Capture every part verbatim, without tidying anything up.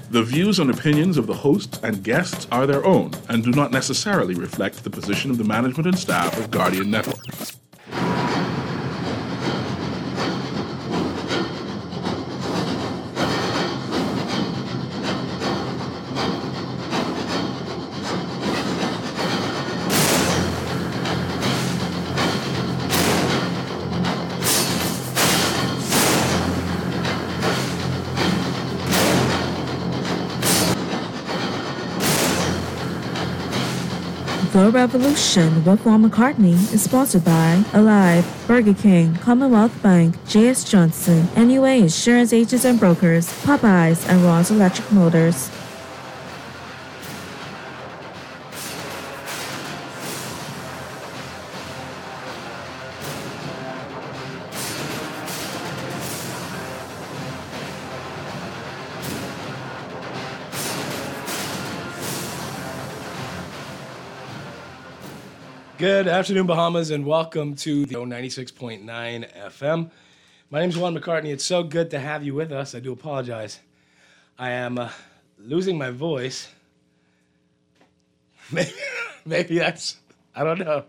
The views and opinions of the hosts and guests are their own and do not necessarily reflect the position of the management and staff of Guardian Network. The Revolution with Paul McCartney is sponsored by Alive, Burger King, Commonwealth Bank, J S Johnson, N U A Insurance Agents and Brokers, Popeyes, and Ron's Electric Motors. Good afternoon, Bahamas, and welcome to the ninety-six point nine F M. My name is Juan McCartney. It's so good to have you with us. I do apologize. I am uh, losing my voice. Maybe, maybe that's, I don't know.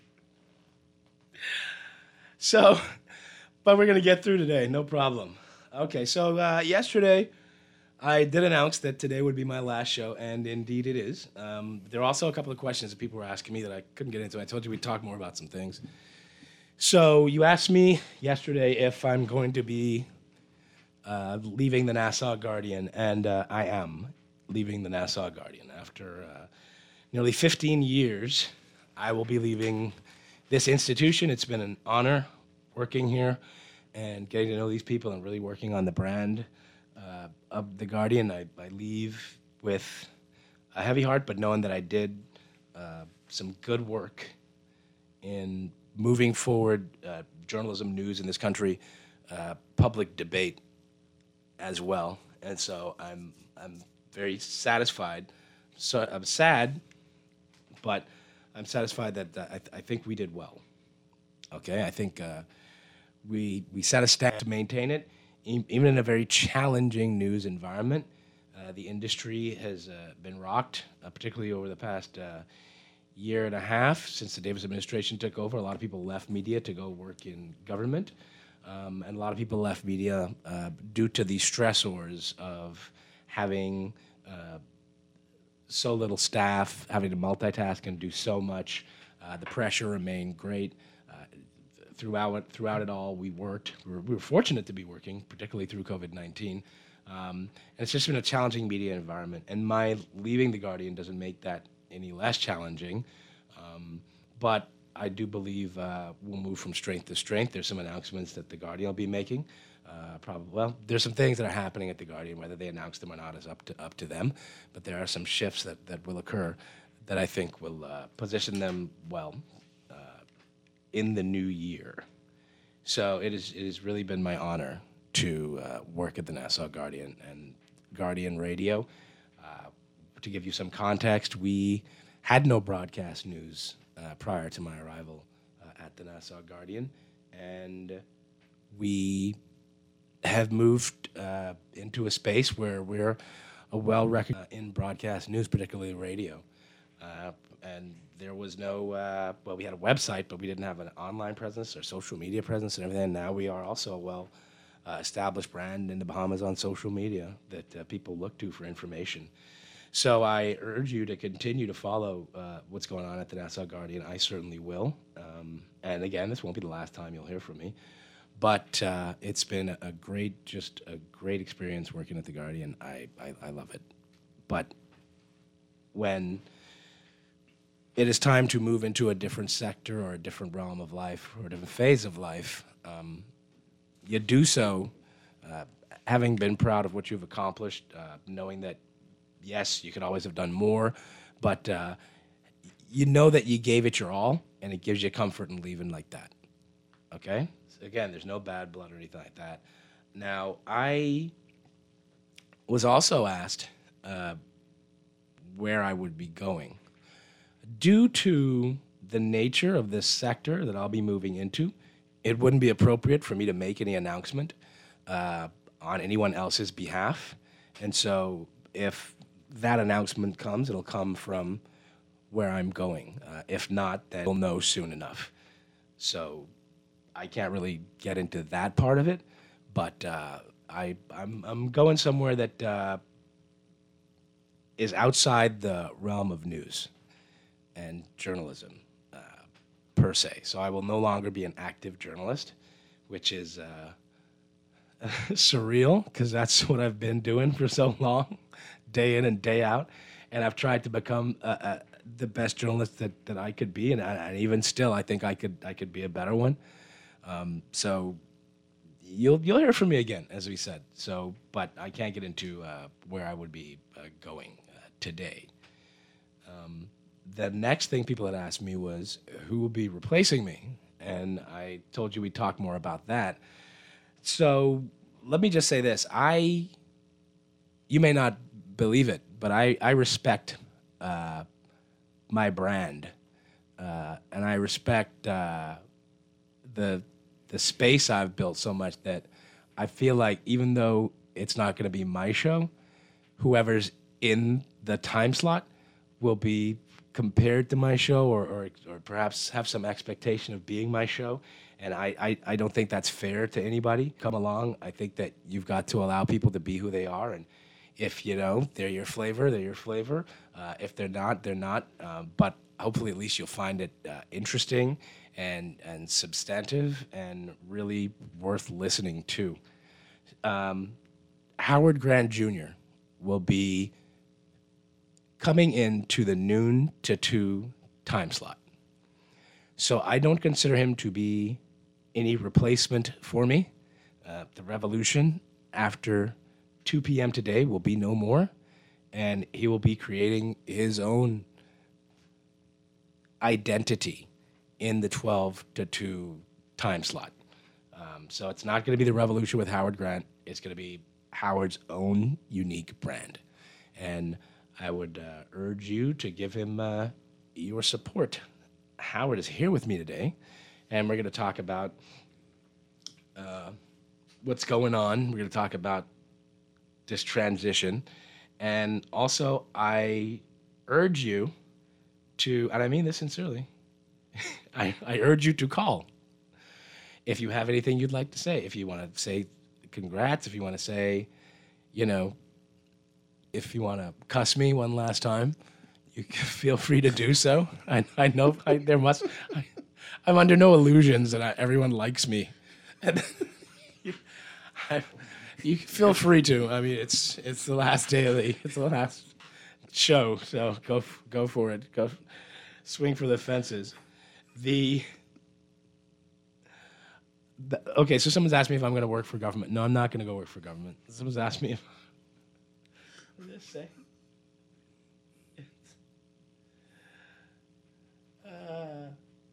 So, but we're going to get through today, no problem. Okay, so uh, yesterday, I did announce that today would be my last show, and indeed it is. Um, there are also a couple of questions that people were asking me that I couldn't get into. I told you we'd talk more about some things. So you asked me yesterday if I'm going to be uh, leaving the Nassau Guardian, and uh, I am leaving the Nassau Guardian. After uh, nearly fifteen years, I will be leaving this institution. It's been an honor working here and getting to know these people and really working on the brand Uh, of the Guardian. I, I leave with a heavy heart, but knowing that I did uh, some good work in moving forward uh, journalism, news in this country, uh, public debate as well. And so I'm I'm very satisfied. So I'm sad, but I'm satisfied that uh, I, th- I think we did well. Okay, I think uh, we we set a step to maintain it. Even in a very challenging news environment, uh, the industry has uh, been rocked, uh, particularly over the past uh, year and a half since the Davis administration took over. A lot of people left media to go work in government, um, and a lot of people left media uh, due to the stressors of having uh, so little staff, having to multitask and do so much. Uh, the pressure remained great. Throughout it, throughout it all, we worked. We were, we were fortunate to be working, particularly through COVID nineteen. Um, and it's just been a challenging media environment. And my leaving The Guardian doesn't make that any less challenging. Um, but I do believe uh, we'll move from strength to strength. There's some announcements that The Guardian will be making. Uh, probably, well, there's some things that are happening at The Guardian. Whether they announce them or not is up to up to them. But there are some shifts that, that will occur that I think will uh, position them well in the new year. So it, is, it has really been my honor to uh, work at the Nassau Guardian and Guardian Radio. Uh, to give you some context, we had no broadcast news uh, prior to my arrival uh, at the Nassau Guardian, and we have moved uh, into a space where we're a well-recognized in broadcast news, particularly radio. Uh, and there was no, uh, well, we had a website, but we didn't have an online presence or social media presence and everything. Now we are also a well-established uh, brand in the Bahamas on social media that uh, people look to for information. So I urge you to continue to follow uh, what's going on at the Nassau Guardian. I certainly will. Um, and again, this won't be the last time you'll hear from me. But uh, it's been a great, just a great experience working at the Guardian. I, I, I love it. But when it is time to move into a different sector or a different realm of life or a different phase of life, um, you do so uh, having been proud of what you've accomplished, uh, knowing that, yes, you could always have done more, but uh, you know that you gave it your all, and it gives you comfort in leaving like that, okay? So again, there's no bad blood or anything like that. Now, I was also asked uh, where I would be going. Due to the nature of this sector that I'll be moving into, it wouldn't be appropriate for me to make any announcement uh, on anyone else's behalf. And so if that announcement comes, it'll come from where I'm going. Uh, if not, then we'll know soon enough. So I can't really get into that part of it, but uh, I, I'm, I'm going somewhere that uh, is outside the realm of news and journalism uh, per se. So I will no longer be an active journalist, which is uh, surreal because that's what I've been doing for so long, day in and day out. And I've tried to become uh, uh, the best journalist that, that I could be, and, I, and even still, I think I could I could be a better one. Um, so you'll you'll hear from me again, as we said. So, but I can't get into uh, where I would be uh, going uh, today. Um, the next thing people had asked me was who will be replacing me, and I told you we'd talk more about that. So let me just say this: I, you may not believe it, but I I respect uh, my brand, uh, and I respect uh, the the space I've built so much that I feel like even though it's not going to be my show, whoever's in the time slot will be compared to my show, or or, or perhaps have some expectation of being my show. And I, I, I don't think that's fair to anybody. Come along. I think that you've got to allow people to be who they are. And if, you know, they're your flavor, they're your flavor. Uh, if they're not, they're not. Um, but hopefully at least you'll find it uh, interesting and, and substantive and really worth listening to. Um, Howard Grant Junior will be coming into the noon to two time slot. So I don't consider him to be any replacement for me. Uh, the Revolution after two p.m. today will be no more, and he will be creating his own identity in the twelve to two time slot. Um, so it's not going to be the Revolution with Howard Grant. It's going to be Howard's own unique brand. And I would uh, urge you to give him uh, your support. Howard is here with me today, and we're going to talk about uh, what's going on. We're going to talk about this transition. And also, I urge you to, and I mean this sincerely, I, I urge you to call. If you have anything you'd like to say, if you want to say congrats, if you want to say, you know, if you want to cuss me one last time, you can feel free to do so. I, I know I, there must, I, I'm under no illusions that I, everyone likes me. And you, I, you feel free to. I mean, it's it's the last day of the, it's the last show, so go go for it. Go swing for the fences. The, the okay, so someone's asked me if I'm going to work for government. No, I'm not going to go work for government. Someone's asked me if, what did this say? Uh,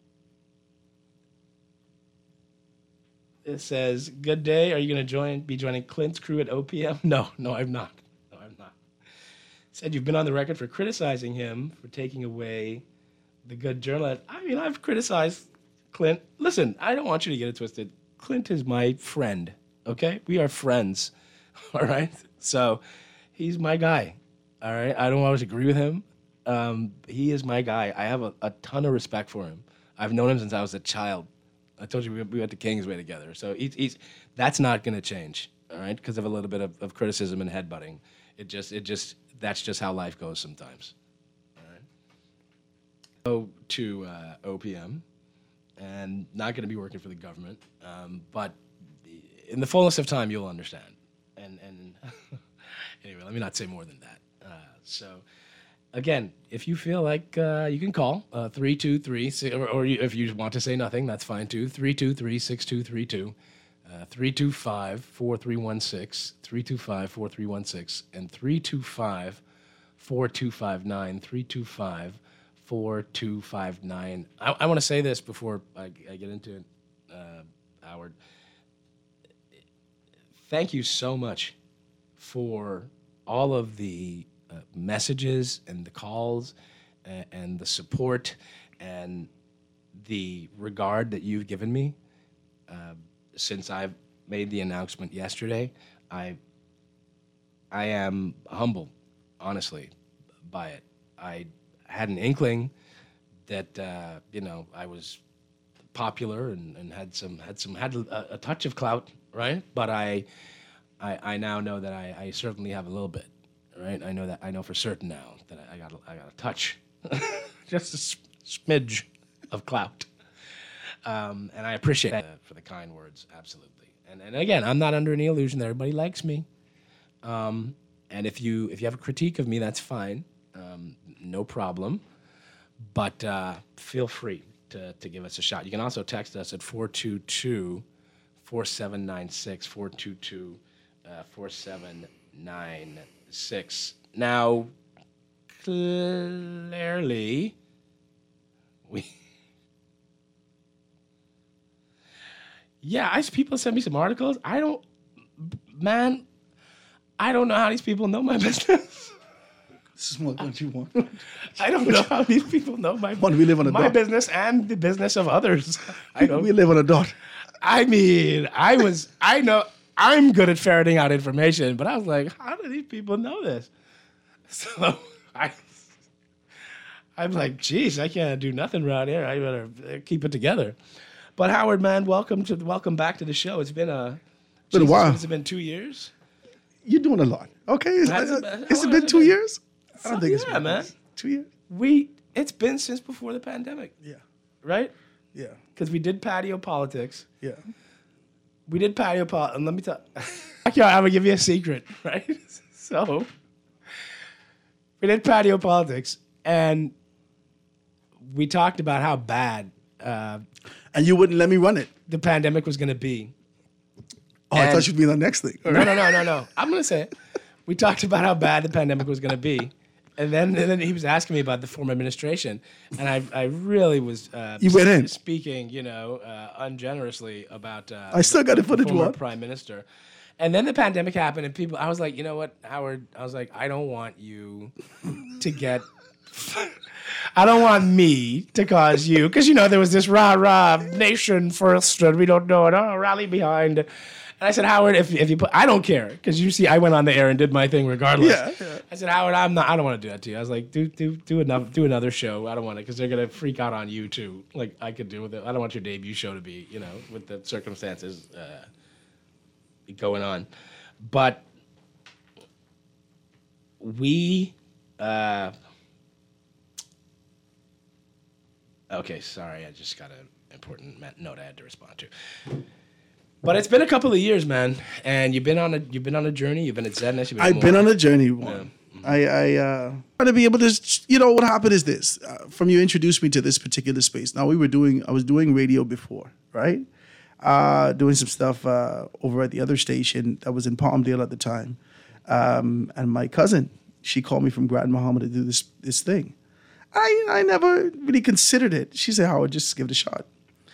it says, "Good day. Are you going to join? Be joining Clint's crew at O P M?" No, no, I'm not. No, I'm not. It said you've been on the record for criticizing him for taking away the good journalist. I mean, I've criticized Clint. Listen, I don't want you to get it twisted. Clint is my friend. Okay, we are friends. All right. So he's my guy. All right. I don't always agree with him. Um, he is my guy. I have a, a ton of respect for him. I've known him since I was a child. I told you we, we went to Kingsway together. So he's, he's that's not going to change, all right, because of a little bit of, of criticism and headbutting. It just, it just, that's just how life goes sometimes. All right. Go to uh, O P M, and not going to be working for the government, um, but in the fullness of time, you'll understand. And, and anyway, let me not say more than that. Uh, so. Again, if you feel like uh, you can call uh, three two three, or, or you, if you want to say nothing, that's fine too, three two three, six two three two, uh, three two five, four three one six, three two five, four three one six, and three two five, four two five nine, three two five, four two five nine. I, I want to say this before I, I get into it, uh, Howard. Thank you so much for all of the Uh, messages and the calls and, and the support and the regard that you've given me uh, since I've made the announcement yesterday. I I am humble honestly, by it. I had an inkling that uh, you know I was popular and, and had some had some had a, a touch of clout, right? But I I, I now know that I, I certainly have a little bit, right? I know that I know for certain now that I, I got a, I got a touch, just a s- smidge of clout, um, and I appreciate that for the kind words, absolutely. And and again, I'm not under any illusion that everybody likes me. Um, and if you if you have a critique of me, that's fine, um, no problem. But uh, feel free to, to give us a shot. You can also text us at four two two, four seven nine six, four two two, four seven nine six. Now, clearly, we... Yeah, I, people send me some articles. I don't... Man, I don't know how these people know my business. This is what don't you want? I don't know how these people know my One, we live on a my dot. business and the business of others. I don't. We live on a dot. I mean, I was. I know I'm good at ferreting out information, but I was like, how do these people know this? So I, I'm like, geez, I can't do nothing around here. I better keep it together. But Howard, man, welcome to welcome back to the show. It's been a Been a Jesus, while. Has it been two years? You're doing a lot. Okay, is, Has it uh, been- has how it long been has it two been? years? I don't think it's Yeah, been man. two years. We. It's been since before the pandemic, Yeah, right? yeah, Because we did patio politics. yeah. We did patio politics. And let me tell okay, I'm going to give you a secret, right? So, we did patio politics, and we talked about how bad uh, And you wouldn't let me run it. the pandemic was going to be. Oh, I And- thought you'd be the next thing. All No, right. no, no, no, no. I'm going to say it. We talked about how bad the pandemic was going to be. And then, and then he was asking me about the former administration, and I, I really was uh, You went in. speaking, you know, uh, ungenerously about. Uh, I still got the the footage, former what? prime minister. And then the pandemic happened, and people. I was like, you know what, Howard? I was like, I don't want you to get. I don't want me to cause you, because you know there was this rah rah nation first, and we don't know it. Oh, rally behind. And I said, Howard, if if you put, I don't care, because you see, I went on the air and did my thing regardless. Yeah, yeah. I said, Howard, I'm not. I don't want to do that to you. I was like, do do do another do another show. I don't want it, because they're gonna freak out on you too. Like I could do with it. I don't want your debut show to be, you know, with the circumstances uh, going on. But we. Uh, okay, sorry. I just got an important ma- note I had to respond to. But it's been a couple of years, man, and you've been on a you've been on a journey. You've been at Zedness. You've been I've at been more. on a journey, one. I, I uh, try to be able to, you know, what happened is this. Uh, from you introduced me to this particular space. Now, we were doing, I was doing radio before, right? Uh, doing some stuff uh, over at the other station that was in Palmdale at the time. Um, and my cousin, she called me from Grand Muhammad to do this this thing. I, I never really considered it. She said, Howard, just give it a shot.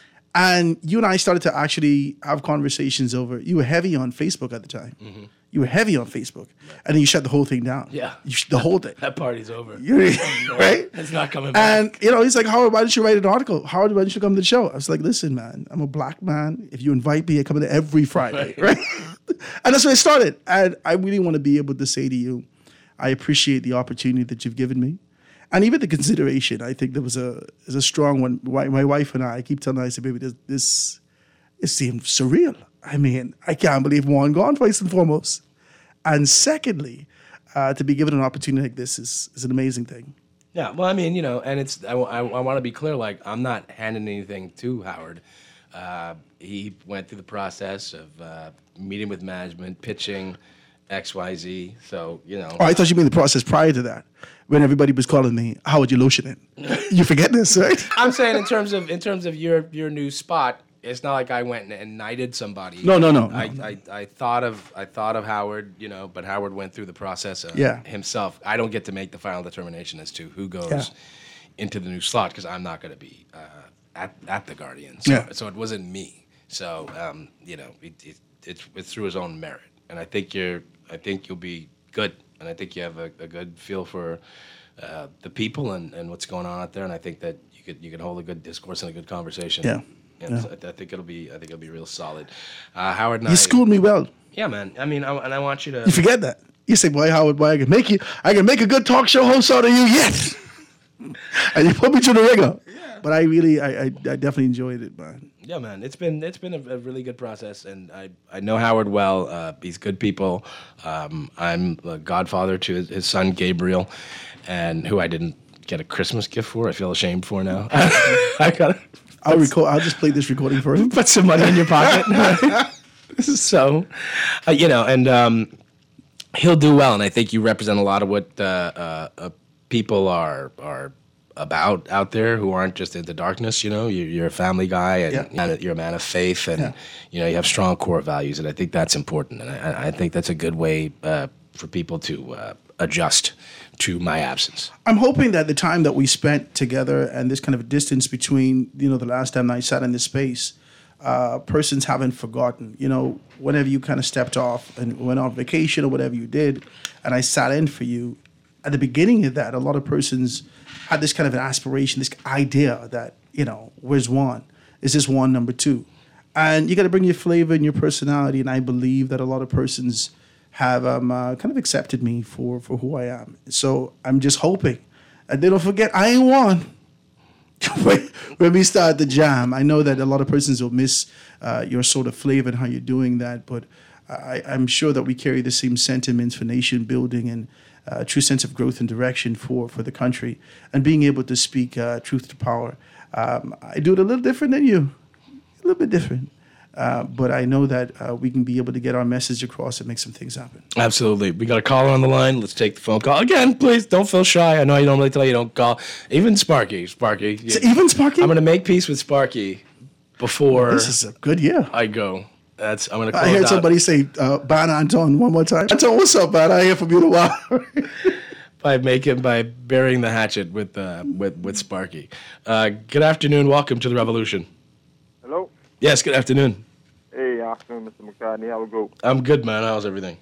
And you and I started to actually have conversations over, you were heavy on Facebook at the time. Mm-hmm. You were heavy on Facebook. And then you shut the whole thing down. Yeah. You sh- the whole thing. That party's over. You- right? It's not coming back. And, you know, he's like, Howard, why didn't you write an article? Howard, why didn't you come to the show? I was like, listen, man, I'm a black man. If you invite me, I come in every Friday, right? And that's where I started. And I really want to be able to say to you, I appreciate the opportunity that you've given me. And even the consideration, I think there was a is a strong one. My, my wife and I, I keep telling her, I said, baby, this, this it seemed surreal. I mean, I can't believe one gone, first and foremost. And secondly, uh, to be given an opportunity like this is, is an amazing thing. Yeah, well, I mean, you know, and it's I, I, I want to be clear. Like, I'm not handing anything to Howard. Uh, he went through the process of uh, meeting with management, pitching X, Y, Z. So, you know. Oh, I thought you mean the process prior to that, when everybody was calling me, Howard, you lotion it. You forget this, right? I'm saying in terms of in terms of your your new spot, it's not like I went and, and knighted somebody. No, no, no, no, I, no. I, I thought of I thought of Howard, you know, but Howard went through the process uh, Yeah. himself. I don't get to make the final determination as to who goes Yeah. into the new slot, because I'm not going to be uh, at at the Guardian. So, Yeah. so it wasn't me. So um, you know, it, it, it's it's through his own merit, and I think you're I think you'll be good, and I think you have a, a good feel for uh, the people and, and what's going on out there, and I think that you could you could hold a good discourse and a good conversation. Yeah. And Yeah. so I, I think it'll be I think it'll be real solid. Uh, Howard and I, You schooled me well. yeah, man. I mean, I, and I want you to. You forget that. You say, boy, Howard, boy, I can make you, I can make a good talk show host out of you, yes. And you put me through the ringer. Yeah. But I really, I, I, I definitely enjoyed it, man. Yeah, man, it's been it's been a, a really good process, and I, I know Howard well. Uh, he's good people. Um, I'm a godfather to his, his son Gabriel, and who I didn't get a Christmas gift for. I feel ashamed for now. I got. I'll record. I'll just play this recording for him. Put some money in your pocket. So, uh, you know, and um, he'll do well, and I think you represent a lot of what uh, uh, uh, people are are. about out there who aren't just in the darkness. You know, you're, you're a family guy, and yeah. you're a man of faith, and yeah. you know, you have strong core values, and I think that's important, and I, I think that's a good way uh, for people to uh, adjust to my absence. I'm hoping that the time that we spent together and this kind of a distance between, you know, the last time I sat in this space, uh, persons haven't forgotten. You know, whenever you kind of stepped off and went on vacation or whatever you did, and I sat in for you, at the beginning of that, a lot of persons had this kind of an aspiration, this idea that, you know, where's Juan? Is this Juan number two? And you got to bring your flavor and your personality, and I believe that a lot of persons have um, uh, kind of accepted me for, for who I am. So I'm just hoping that they don't forget I ain't Juan. When we start the jam, I know that a lot of persons will miss uh, your sort of flavor and how you're doing that, but I, I'm sure that we carry the same sentiments for nation building and a uh, true sense of growth and direction for, for the country, and being able to speak uh, truth to power. Um, I do it a little different than you, a little bit different. Uh, but I know that uh, we can be able to get our message across and make some things happen. Absolutely. We got a caller on the line. Let's take the phone call. Again, please, don't feel shy. I know I normally tell you don't call. Even Sparky. Sparky. So even Sparky? I'm going to make peace with Sparky before well, this is a good year. I go. That's, I'm gonna close I heard out. somebody say, uh, Ban Anton, one more time. Anton, what's up, man? I hear from you in a while. by making, by burying the hatchet with uh, with, with Sparky. Uh, good afternoon. Welcome to the Revolution. Hello? Yes, good afternoon. Hey, afternoon, Mister McCartney. How it go? I'm good, man. How's everything?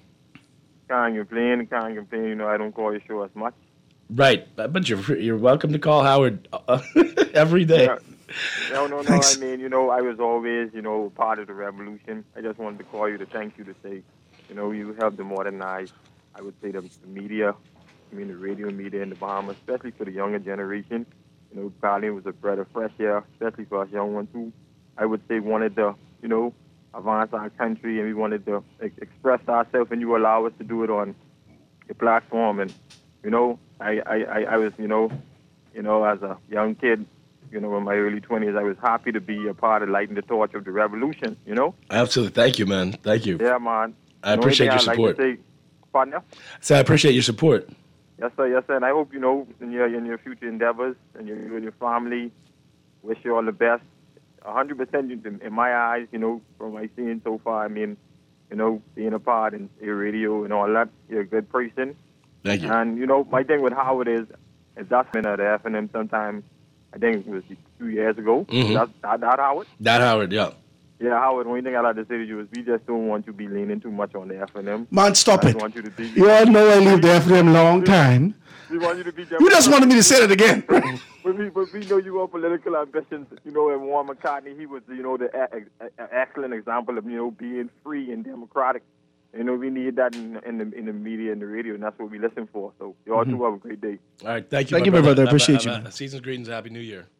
Can't complain, can't complain. You know, I don't call your show as much. Right, but you're you're welcome to call Howard uh, every day. Yeah. No, no, no. Thanks. I mean, you know, I was always, you know, part of the revolution. I just wanted to call you to thank you to say, you know, you helped to modernize, I would say, the, the media, I mean, the radio media in the Bahamas, especially for the younger generation. You know, Carlin was a breath of fresh air, especially for us young ones who, I would say, wanted to, you know, advance our country, and we wanted to ex- express ourselves, and you allow us to do it on your platform. And, you know, I, I, I, I was, you know, you know, as a young kid, you know, in my early twenties, I was happy to be a part of lighting the torch of the revolution, you know? Absolutely. Thank you, man. Thank you. Yeah, man. I appreciate your support. Like say, partner? So I appreciate your support. Yes, sir. Yes, sir. And I hope, you know, in your in your future endeavors and your, you and your family, wish you all the best. one hundred percent in my eyes, you know, from my seeing so far, I mean, you know, being a part in your radio and all that, you're a good person. Thank you. And, you know, my thing with Howard is, is that's been at the F N M sometime, I think it was two years ago. Mm-hmm. That, that, that Howard? That Howard, yeah. Yeah, Howard, the only thing I'd like to say to you is we just don't want you to be leaning too much on the F N M. Man, stop I it. Want you, to be, you all know I leave the F N M long time. We want you to be You just wanted me to say it again. But we, but we know you have political ambitions. You know, and Warren McCartney, he was, you know, the a, a, a excellent example of, you know, being free and democratic. You know, we need that in, in the in the media and the radio, and that's what we listen for. So, you all mm-hmm. two have a great day. All right, thank you, thank my you, brother. my brother. I appreciate have a, you. Have a, season's greetings, happy New Year.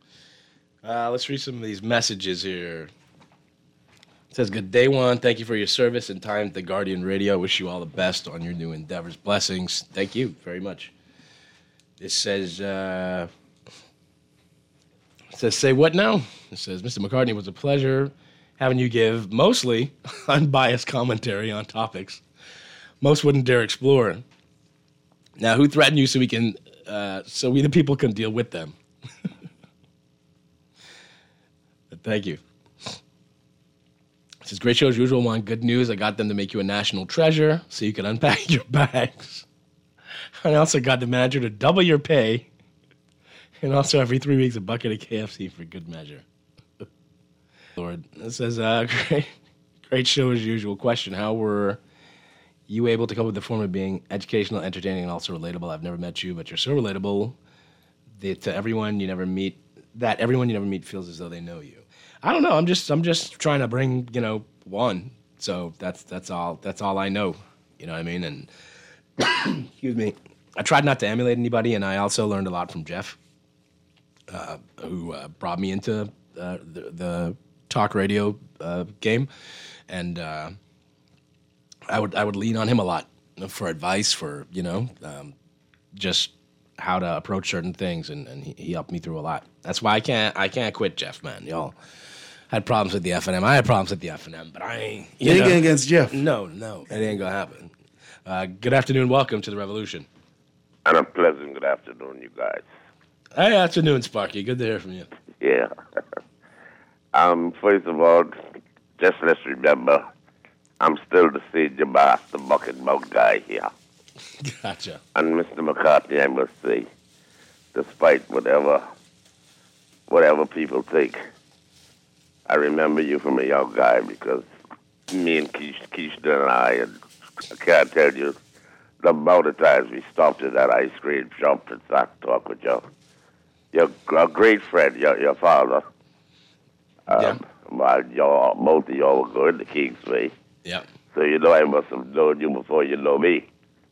Uh, let's read some of these messages here. It says, good day, Juan. Thank you for your service and time at the Guardian Radio. Wish you all the best on your new endeavors. Blessings. Thank you very much. This says, uh, it says, say what now? It says, Mister McCartney, it was a pleasure having you give mostly unbiased commentary on topics most wouldn't dare explore. Now, who threatened you so we can, uh, so we the people can deal with them? Thank you. It says, great show as usual, Juan. Good news. I got them to make you a national treasure so you can unpack your bags. I also got the manager to double your pay. And also every three weeks, a bucket of K F C for good measure. Lord. It says, uh, great, great show as usual. Question, how were you able to come up with the form of being educational, entertaining, and also relatable? I've never met you, but you're so relatable that to everyone you never meet, that everyone you never meet feels as though they know you. I don't know. I'm just, I'm just trying to bring, you know, one. So that's, that's all, that's all I know. You know what I mean? And excuse me. I tried not to emulate anybody, and I also learned a lot from Jeff, uh, who uh, brought me into uh, the, the talk radio uh, game, and uh, I would I would lean on him a lot for advice, for you know, um, just how to approach certain things, and, and he, he helped me through a lot. That's why I can't I can't quit Jeff, man. Y'all had problems with the F N M. I had problems with the F N M, but I ain't. You You know, ain't getting against Jeff. no, no, it ain't gonna happen. Uh, good afternoon, welcome to the Revolution. And a pleasant good afternoon, you guys. Hey, afternoon, Sparky. Good to hear from you. Yeah. um, first of all, just let's remember, I'm still the senior boss, the bucket mouth guy here. Gotcha. And Mister McCartney, I must say, despite whatever, whatever people think, I remember you from a young guy because me and Keish, Keishna and I, and I can't tell you the amount of times we stopped at that ice cream shop and sat to talk with you. You're a great friend, your, your father. Um, Yeah. While y'all, both of y'all were going to Kingsway. Yep. So you know I must have known you before you know me.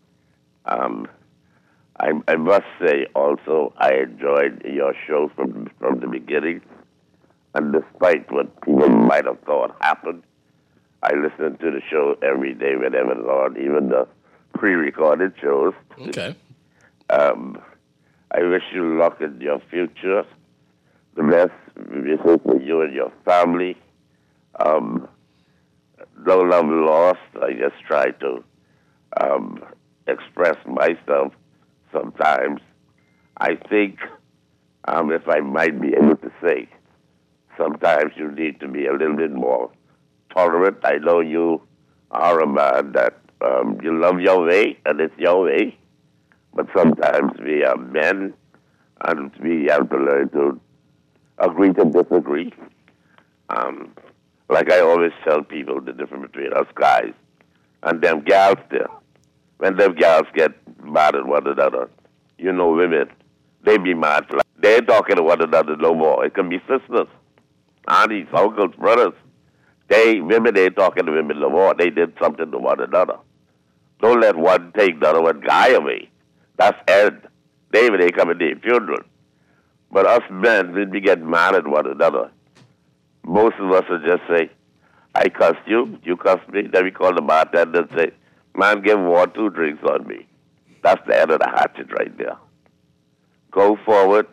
Um, I, I must say also I enjoyed your show from from the beginning. And despite what people might have thought happened, I listened to the show every day whenever it's on, even the pre-recorded shows. Okay. Um, I wish you luck in your future. The best wishes for you and your family. Um, no love lost. I just try to um, express myself sometimes. I think, um, if I might be able to say, sometimes you need to be a little bit more tolerant. I know you are a man that um, you love your way, and it's your way. But sometimes we are men, and we have to learn to agree to disagree. Um, like I always tell people, the difference between us guys and them gals there. When them gals get mad at one another, you know women, they be mad. They ain't talking to one another no more. It can be sisters, aunties, uncles, brothers. They, women ain't talking to women no more. They did something to one another. Don't let one take the other one guy away. That's Ed. David ain't coming to their funeral. But us men, when we get mad at one another, most of us will just say, I cussed you, you cussed me. Then we call the bartender and say, man, give one, two drinks on me. That's the end of the hatchet right there. Go forward,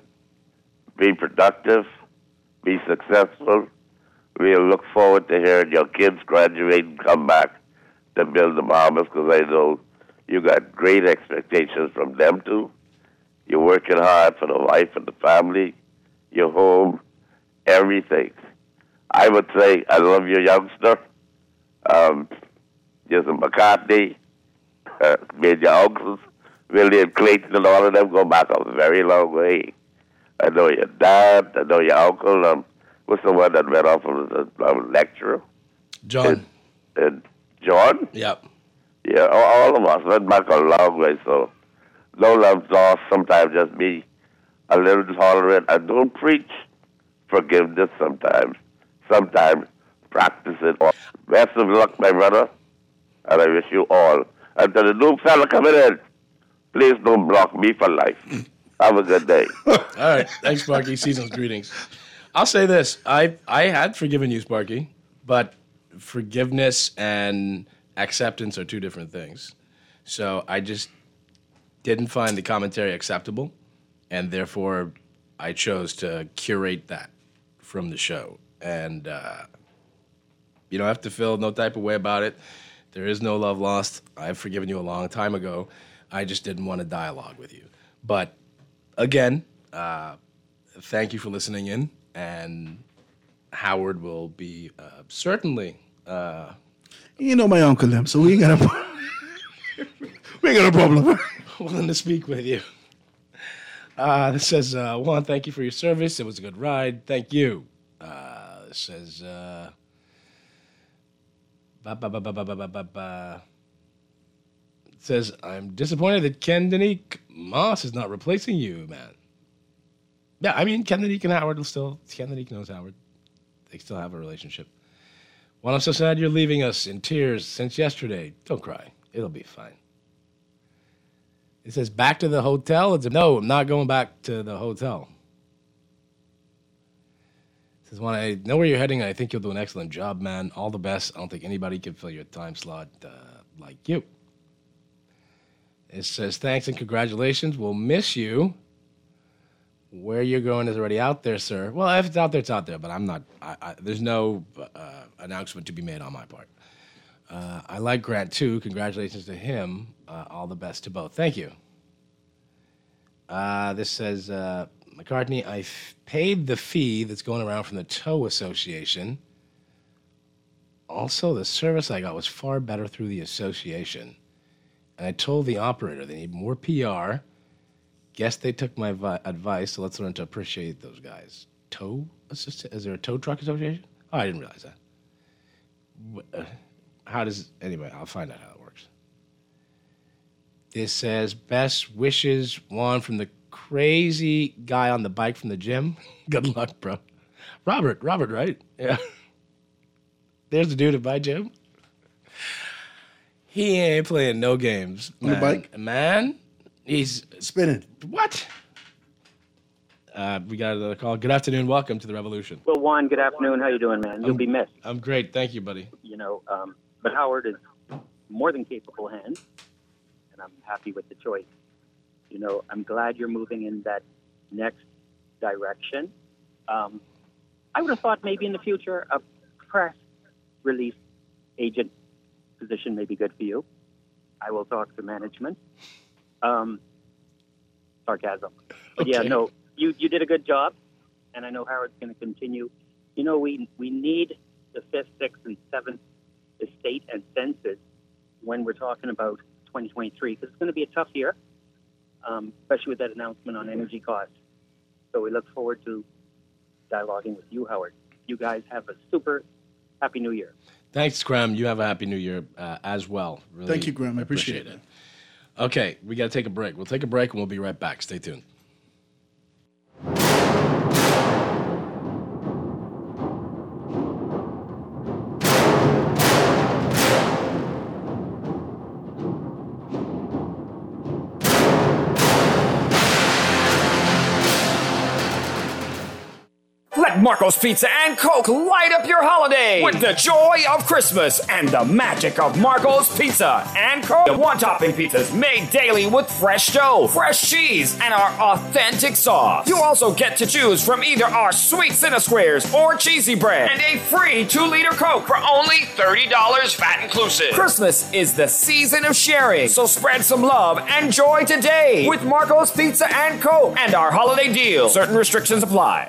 be productive, be successful. We'll look forward to hearing your kids graduate and come back to build the Bahamas, because I know you got great expectations from them too. You're working hard for the wife and the family, your home, everything. I would say I love your youngster. Um, Jason McCartney, uh, made your uncles, William Clayton, and all of them go back a very long way. I know your dad. I know your uncle. Um, what's the one that went off as a, a lecturer? John. And, and John? Yep. Yeah, all, all of us went back a long way. So no love lost. Sometimes just be a little tolerant and don't preach forgiveness sometimes. Sometimes practice it. Best of luck, my brother. And I wish you all. And to the new fella coming in, please don't block me for life. Have a good day. All right. Thanks, Sparky. Season's greetings. I'll say this. I I had forgiven you, Sparky, but forgiveness and acceptance are two different things. So I just didn't find the commentary acceptable, and therefore I chose to curate that from the show. And uh, you don't have to feel no type of way about it. There is no love lost. I've forgiven you a long time ago. I just didn't want to dialogue with you. But again, uh, thank you for listening in, and Howard will be uh, certainly. Uh, You know my uncle them, so we ain't got a we ain't got a problem. willing to speak with you. Uh, this says, uh, Juan, thank you for your service. It was a good ride. Thank you. Uh, this says, uh, ba, ba, ba, ba, ba, ba, ba, ba, ba. It says, I'm disappointed that Ken Danique Moss is not replacing you, man. Yeah, I mean, Ken Danique and Howard will still, Ken Danique knows Howard. They still have a relationship. Well, I'm so sad you're leaving us in tears since yesterday. Don't cry. It'll be fine. It says back to the hotel. It's a, no, I'm not going back to the hotel. It says, when I know where you're heading, I think you'll do an excellent job, man. All the best. I don't think anybody can fill your time slot uh, like you. It says, thanks and congratulations. We'll miss you. Where you're going is already out there, sir. Well, if it's out there, it's out there, but I'm not, I, I, there's no uh, announcement to be made on my part. Uh, I like Grant, too. Congratulations to him. Uh, all the best to both. Thank you. Uh, this says, uh, McCartney, I f- paid the fee that's going around from the Tow Association. Also, the service I got was far better through the association. And I told the operator they need more P R. Guess they took my vi- advice, so let's learn to appreciate those guys. Tow assist- Is there a tow truck association? Oh, I didn't realize that. Wh- uh, how does... Anyway, I'll find out how it works. This says, best wishes, Juan, from the crazy guy on the bike from the gym. Good luck, bro. Robert, Robert, right? Yeah. There's the dude at my gym. He ain't playing no games. On the man. bike? Man, he's... Spinning. What? Uh, we got another call. Good afternoon. Welcome to the Revolution. Well, Juan, good afternoon. How you doing, man? You'll I'm, be missed. I'm great. Thank you, buddy. You know, um, but Howard is more than capable hands, and I'm happy with the choice. You know, I'm glad you're moving in that next direction. Um, I would have thought maybe in the future a press release agent position may be good for you. I will talk to management. Um, sarcasm. But yeah, Okay. no, you, you did a good job, and I know Howard's going to continue. You know, we we need the fifth, sixth, and seventh estate and census when we're talking about twenty twenty-three, because it's going to be a tough year, um, especially with that announcement on energy costs. So we look forward to dialoguing with you, Howard. You guys have a super happy new year. Thanks, Graham. You have a happy new year uh, as well. Really Thank you, Graham. I appreciate it. Okay, we got to take a break. We'll take a break and we'll be right back. Stay tuned. Let Marco's Pizza and Coke light up your holiday with the joy of Christmas and the magic of Marco's Pizza and Coke. The one-topping pizzas made daily with fresh dough, fresh cheese, and our authentic sauce. You also get to choose from either our sweet Cinna Squares or cheesy bread and a free two-liter Coke for only thirty dollars V A T inclusive. Christmas is the season of sharing, so spread some love and joy today with Marco's Pizza and Coke and our holiday deal. Certain restrictions apply.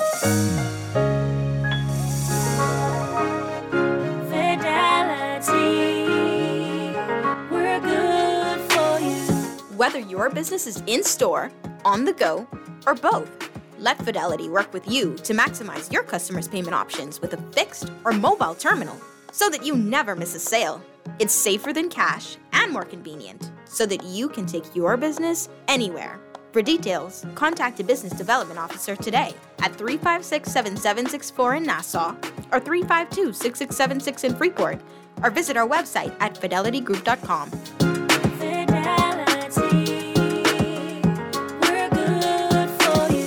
We're good for you. Whether your business is in-store, on the go, or both, let Fidelity work with you to maximize your customers' payment options with a fixed or mobile terminal so that you never miss a sale. It's safer than cash and more convenient so that you can take your business anywhere. For details, contact a business development officer today at three five six, seven seven six four in Nassau or three five two, six six seven six in Freeport, or visit our website at fidelity group dot com. Fidelity, we're good for you.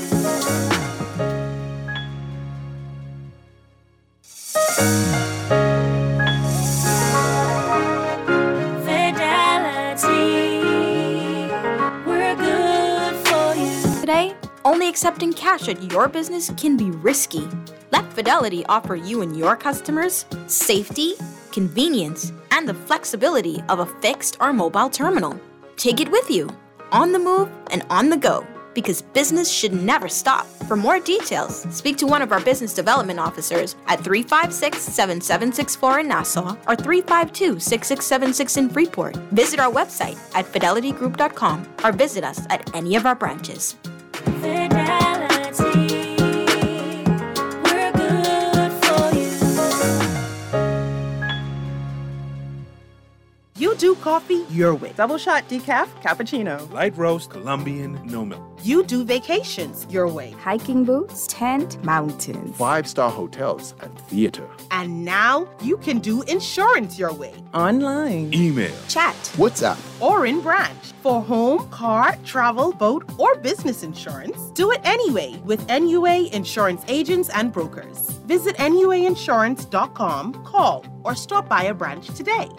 Today, only accepting cash at your business can be risky. Let Fidelity offer you and your customers safety, convenience, and the flexibility of a fixed or mobile terminal. Take it with you, on the move and on the go, because business should never stop. For more details, speak to one of our business development officers at three five six, seven seven six four in Nassau or three five two, six six seven six in Freeport. Visit our website at fidelity group dot com or visit us at any of our branches. Fidelity, we're good for you. You do coffee your way. Double shot decaf, cappuccino. Light roast, Colombian, no milk. You do vacations your way. Hiking boots, tent, mountains. Five-star hotels and theater. And now you can do insurance your way. Online. Email. Chat. WhatsApp. Or in branch. For home, car, travel, boat, or business insurance, do it anyway with N U A Insurance Agents and Brokers. Visit N U A insurance dot com, call, or stop by a branch today.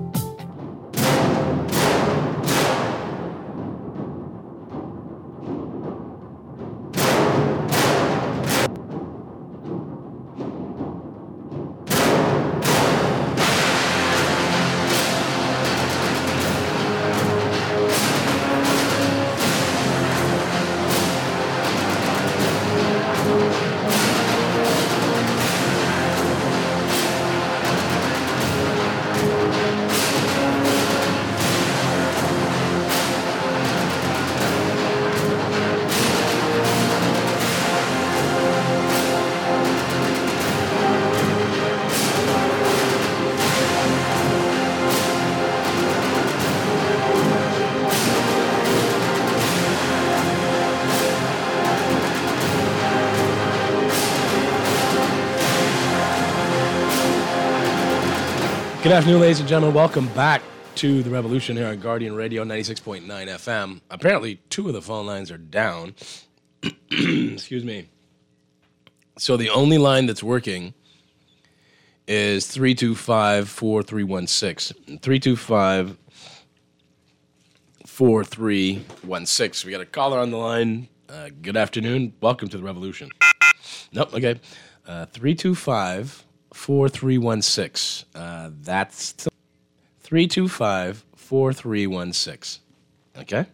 Good afternoon, ladies and gentlemen. Welcome back to The Revolution here on Guardian Radio ninety-six point nine F M. Apparently, two of the phone lines are down. Excuse me. So the only line that's working is three two five, four three one six. three two five, four three one six. We got a caller on the line. Uh, good afternoon. Welcome to The Revolution. Nope, okay. Uh, three two five, four three one six. Uh, that's three two five, four three one six. Okay?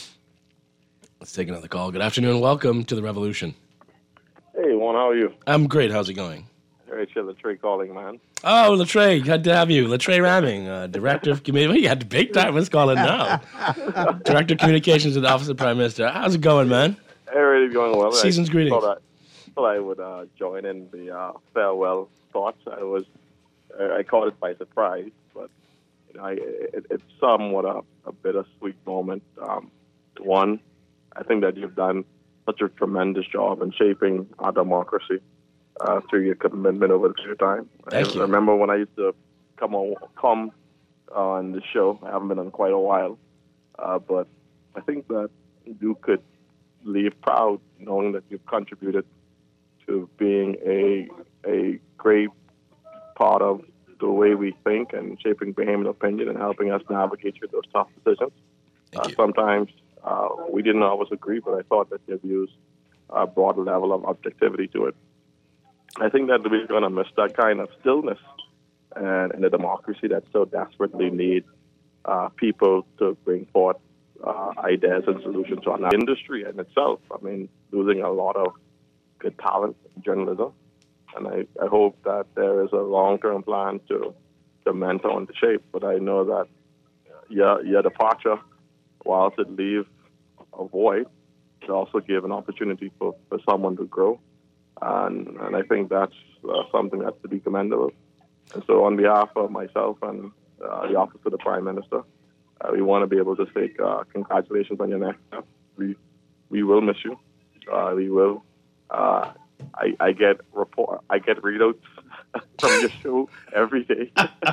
Let's take another call. Good afternoon. Welcome to The Revolution. Hey, Juan, how are you? I'm great. How's it going? Very chill, Latrey calling, man. Oh, Latrey. Good to have you. Latrey Ramming, uh, Director of Communications. You had the big time. Let's call it now. Director of Communications at the Office of Prime Minister. How's it going, man? Everything's going well. Season's I greetings. Thought I, thought I would uh, join in the uh, farewell thoughts. I was, I caught it by surprise, but you know, I, it, it's somewhat a, a bittersweet moment. Um, one, I think that you've done such a tremendous job in shaping our democracy uh, through your commitment over the period of time. Thank I you. remember when I used to come on come on the show. I haven't been on quite a while, uh, but I think that you could leave proud knowing that you've contributed to being a a great part of the way we think and shaping Bahamian opinion and helping us navigate through those tough decisions. Uh, sometimes uh, we didn't always agree, but I thought that your views uh, brought a level of objectivity to it. I think that we're going to miss that kind of stillness and in a democracy that so desperately needs uh, people to bring forth uh, ideas and solutions to our industry in itself. I mean, losing a lot of good talent in journalism. And I, I hope that there is a long-term plan to, to mentor and to shape. But I know that your, your departure, whilst it leaves a void, it also gave an opportunity for, for someone to grow. And, and I think that's uh, something that's to be commendable. And so on behalf of myself and uh, the Office of the Prime Minister, uh, we want to be able to say uh, congratulations on your next step. We, we will miss you. Uh, we will. Uh, I, I get report. I get readouts from your show every day.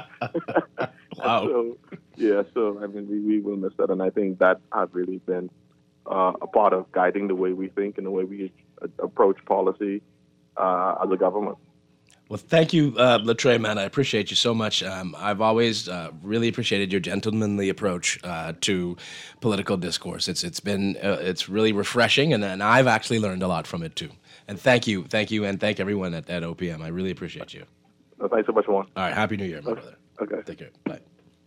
Wow. So, yeah. So I mean, we, we will miss that, and I think that has really been uh, a part of guiding the way we think and the way we uh, approach policy uh, as a government. Well, thank you, uh, Latrey, man. I appreciate you so much. Um, I've always uh, really appreciated your gentlemanly approach uh, to political discourse. It's it's been uh, it's really refreshing, and, and I've actually learned a lot from it too. And thank you, thank you, and thank everyone at, at O P M. I really appreciate you. Well, thanks so much, Juan. All right, Happy New Year, my okay. brother. Okay. Take care. Bye.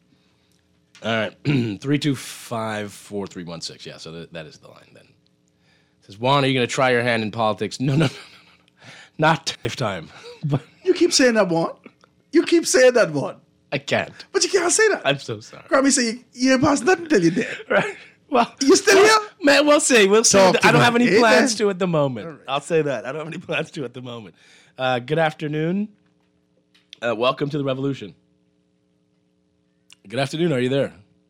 All right, three two five four three one six. Yeah, so that, that is the line then. It says, Juan, are you going to try your hand in politics? No, no, no, no, no. Not lifetime. But You keep saying that one. You keep saying that one. I can't. But you can't say that. I'm so sorry. Grammy say you, you ain't passed nothing till you did. Right. Well, you still well, here? Man, we'll see. We'll see. Talk to I don't me. have any Hey, plans man. to at the moment. I'll say that. I don't have any plans to at the moment. Uh, good afternoon. Uh, welcome to The Revolution. Good afternoon. Are you there?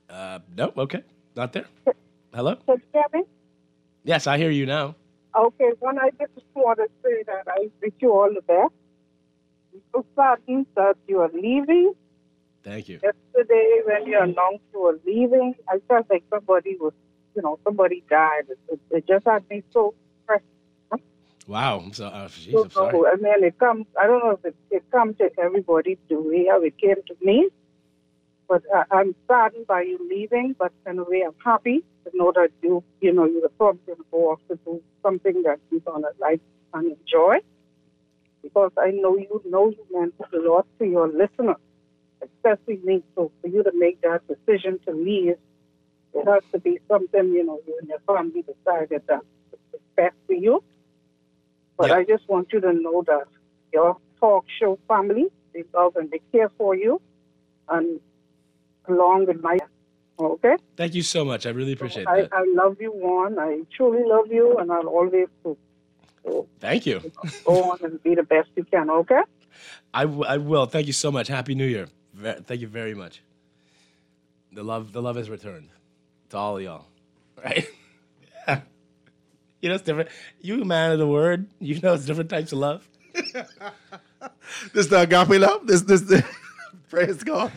Uh, no, okay. Not there. Hello? Can you hear me? Yes, I hear you now. Okay, one, I just want to say that I wish you all the best. I'm so saddened that you are leaving. Thank you. Yesterday, when you announced you were leaving, I felt like somebody was, you know, somebody died. It, it just had me so pressed. Wow. I'm so, uh, geez, So, I'm sorry. I mean, it comes, I don't know if it, it comes to everybody the way how it came to me, but I, I'm saddened by you leaving, but in a way I'm happy to know that you, you know, you're probably going to go off to do something that you're going to like and enjoy, because I know you know you meant a lot to your listeners, especially me. So for you to make that decision to leave, it has to be something, you know, you and your family decided that it's best for you. But I just want you to know that your talk show family, they love and they care for you, and along with my, okay? Thank you so much. I really appreciate I, that. I love you, Juan. I truly love you, and I'll always do. So Thank you. go on and be the best you can, okay? I, w- I will. Thank you so much. Happy New Year. Ve- Thank you very much. The love, the love has returned to all of y'all. Right? Yeah. You know, it's different. You a man of the word. You know, it's different types of love. This the agape love? This, this, this. Praise God.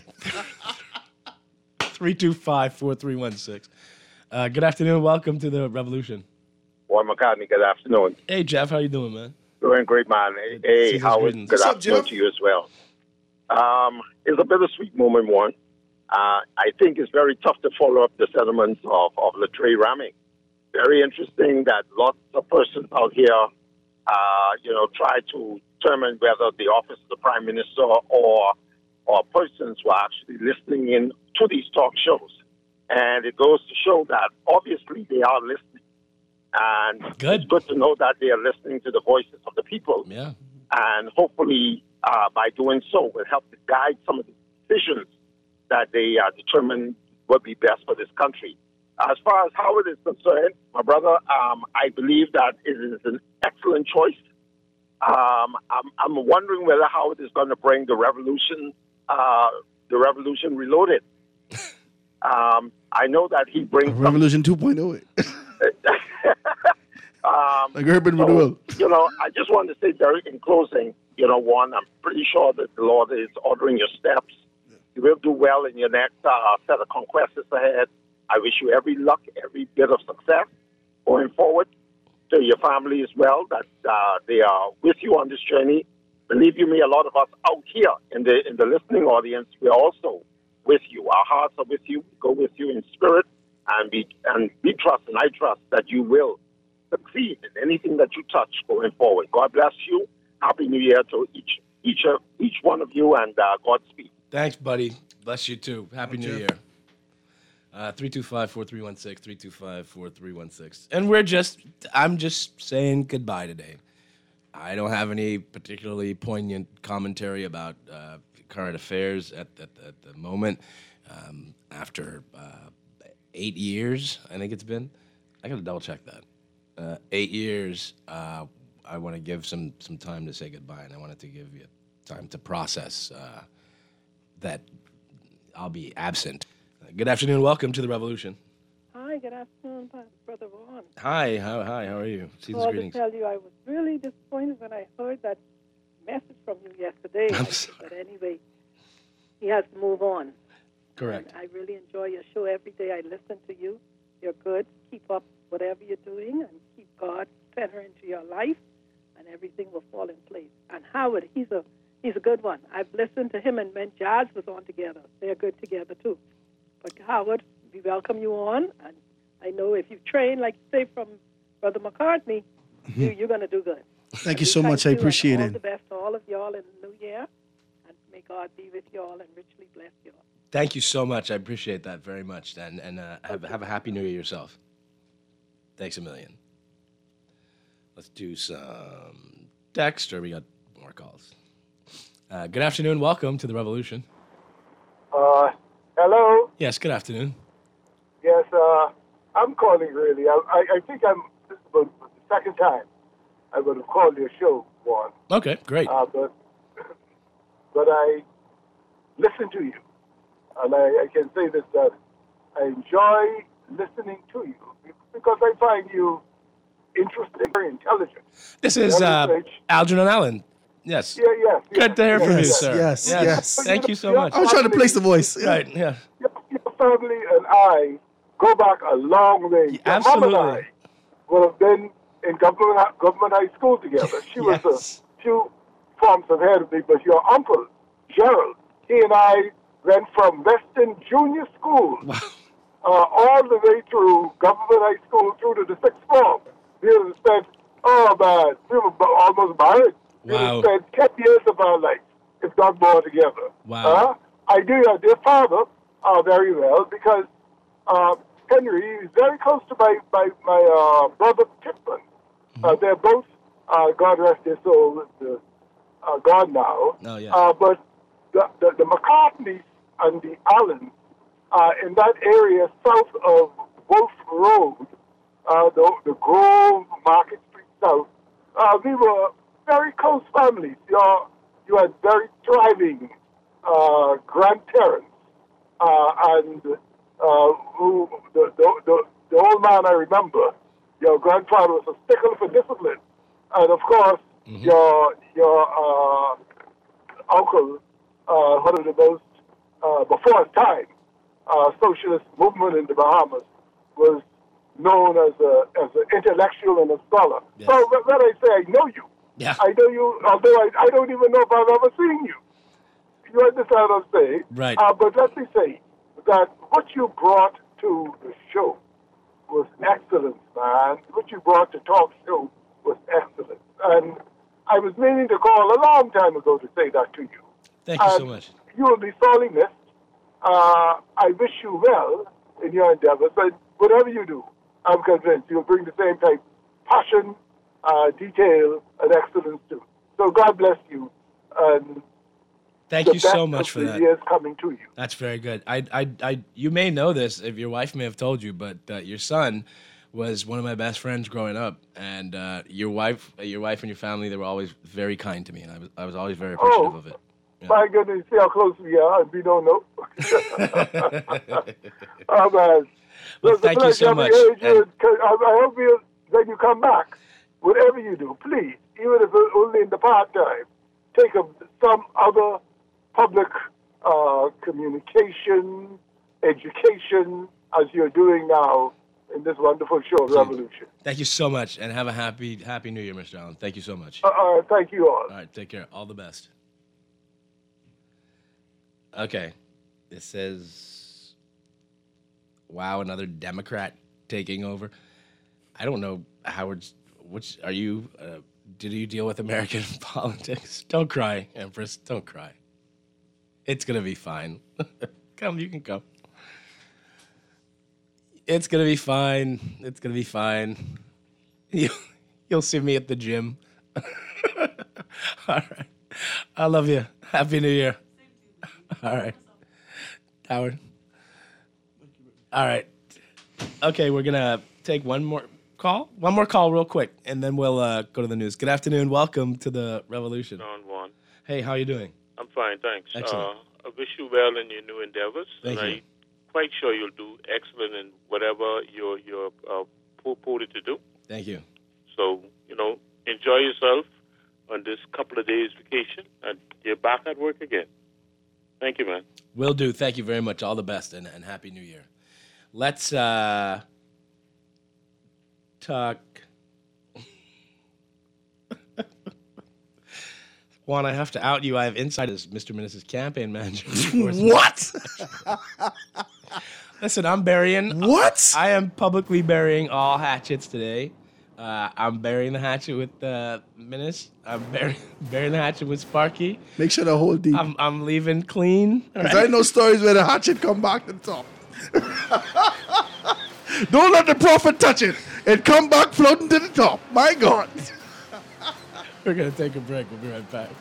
three two five, four three one six. Uh, good afternoon. Welcome to the Revolution. Warren McCartney, good afternoon. Hey, Jeff. How you doing, man? Doing great, man. Hey, hey Season's Howard, greetings. good What's up, afternoon Jeff? to you as well. Um, it's a bittersweet moment, one. Uh, I think it's very tough to follow up the sentiments of, of Latreille Raming. Very interesting that lots of persons out here, uh, you know, try to determine whether the office of the Prime Minister or or persons who are actually listening in to these talk shows. And it goes to show that obviously they are listening. And good. It's good to know that they are listening to the voices of the people. Yeah. And hopefully, uh, by doing so, will help to guide some of the decisions that they uh, determine would be best for this country. As far as Howard is concerned, my brother, um, I believe that it is an excellent choice. Um, I'm, I'm wondering whether Howard is going to bring the revolution, uh, the revolution reloaded. um, I know that he brings some Revolution two point oh. Um, Like Urban so, Renewal. You know, I just want to say, Derek, in closing, you know, one, I'm pretty sure that the Lord is ordering your steps. You will do well in your next uh, set of conquests ahead. I wish you every luck, every bit of success going forward. To your family as well, that uh, they are with you on this journey. Believe you me, a lot of us out here in the in the listening audience, we're also with you. Our hearts are with you. We go with you in spirit, and we and we trust, and I trust that you will succeed in anything that you touch going forward. God bless you. Happy New Year to each each of each one of you, and uh, Godspeed. Thanks, buddy. Bless you too. Happy New Jeff. Year. Uh, three two five, four three one six, three two five, four three one six. And we're just, I'm just saying goodbye today. I don't have any particularly poignant commentary about uh, current affairs at, at, at the moment. Um, after uh, eight years, I think it's been. I got to double check that. Uh, eight years, uh, I want to give some, some time to say goodbye, and I wanted to give you time to process uh, that I'll be absent. Good afternoon. Welcome to the Revolution. Hi, good afternoon, Brother Vaughn. Hi. How hi? How are you? Season's Well, greetings. to tell you, I was really disappointed when I heard that message from you yesterday. I'm I said, but anyway, he has to move on. Correct. And I really enjoy your show every day. I listen to you. You're good. Keep up whatever you're doing, and keep God center into your life, and everything will fall in place. And Howard, he's a he's a good one. I've listened to him and when Jazz was on together. They're good together too. But Howard, we welcome you on, and I know if you train, like you say, from Brother McCartney, Mm-hmm. you, you're going to do good. Thank you We so much. I you, and appreciate all it. the best to all of y'all in the new year, and may God be with y'all and richly bless y'all. Thank you so much. I appreciate that very much. And and uh, have have a happy New Year yourself. Thanks a million. Let's do some text, or we got more calls. Uh, good afternoon. Welcome to the Revolution. Uh, hello. Yes. Good afternoon. Yes, uh, I'm calling really. I, I, I think I'm this is about the second time I would have called your show, Juan. Okay. Great. Uh, but but I listen to you, and I, I can say this that I enjoy listening to you because I find you interesting, very intelligent. This is uh, Algernon Allen. Yes. Yeah, yes. Good to hear yes, from you, sir. Yes, yes. yes. Thank you so much. I was trying to place the voice. Right, yeah. Your, your family and I go back a long way. Your Absolutely. mom and I would have been in government, government high school together. She Yes. was a few forms ahead of me, but your uncle, Gerald, he and I went from Western Junior School uh, all the way through government high school through to the sixth form. We would have spent, oh man, we were b- almost married. We would have Wow. spent ten years of our life, if not more, together. Wow. Uh, I knew your dear father uh, very well because uh, Henry is very close to my, my, my uh, brother Tipman. Uh, they're both, uh, God rest their souls, uh, uh, gone now. Oh, yes. Uh, but the, the, the McCartneys and the Allens uh, in that area south of Wolf Road, uh, the, the Grove Market Street South, uh, we were very close families. You're, you had very thriving uh, grandparents. Uh, and uh, who the, the, the, the old man I remember, your grandfather was a stickler for discipline. And of course, Mm-hmm. your your uh, uncle, uh, one of the most, uh, before his time, uh, socialist movement in the Bahamas, was known as a as an intellectual and a scholar. Yes. So when when I say I know you, Yeah. I know you, although I, I don't even know if I've ever seen you. You understand what I'm saying? Right. Uh, but let me say that what you brought to the show was excellent, man. What you brought to talk show was excellent. And I was meaning to call a long time ago to say that to you. Thank you so And much. You will be sorely missed. Uh, I wish you well in your endeavors. But whatever you do, I'm convinced you'll bring the same type passion, uh, detail, and excellence too. So God bless you. And Thank the you so best much of for the that. years coming to you. That's very good. I, I, I, you may know this if your wife may have told you, but uh, your son was one of my best friends growing up, and uh, your wife, uh, your wife and your family, they were always very kind to me, and I was, I was always very appreciative Oh. of it. My goodness, see how close we are, and we don't know. Oh, man. Well, It's a thank you pleasure so having much. heard you. And- I, I hope you, when you come back, whatever you do, please, even if it's only in the part-time, take up some other public uh, communication, education, as you're doing now in this wonderful show, Revolution. Thank you so much, and have a happy, happy New Year, Mister Allen. Thank you so much. Uh, uh, thank you all. All right, take care. All the best. Okay, it says, "Wow, another Democrat taking over." I don't know, Howard's. Which are you? Uh, did you deal with American politics? Don't cry, Empress. Don't cry. It's gonna be fine. Come, you can come. It's gonna be fine. It's gonna be fine. You, you'll see me at the gym. All right. I love you. Happy New Year. All right. Howard. All right. Okay, we're gonna take one more call. One more call real quick, and then we'll uh, go to the news. Good afternoon. Welcome to the Revolution. Don Juan. Hey, how are you doing? I'm fine, thanks. Excellent. Uh, I wish you well in your new endeavors. Thank and you. I'm quite sure you'll do excellent in whatever you're, you're uh, purported to do. Thank you. So, you know, enjoy yourself on this couple of days vacation, and you're back at work again. Thank you, man. Will do. Thank you very much. All the best, and, and Happy New Year. Let's uh, talk. Juan, I have to out you. I have insight as Mister Menace's campaign manager. What? Listen, I'm burying. What? I am publicly burying all hatchets today. Uh, I'm burying the hatchet with uh, Menace. I'm burying, burying the hatchet with Sparky. Make sure the whole deep. I'm, I'm leaving clean. Because I know stories where the hatchet come back to the top. Don't let the prophet touch it. It come back floating to the top. My God. We're going to take a break. We'll be right back.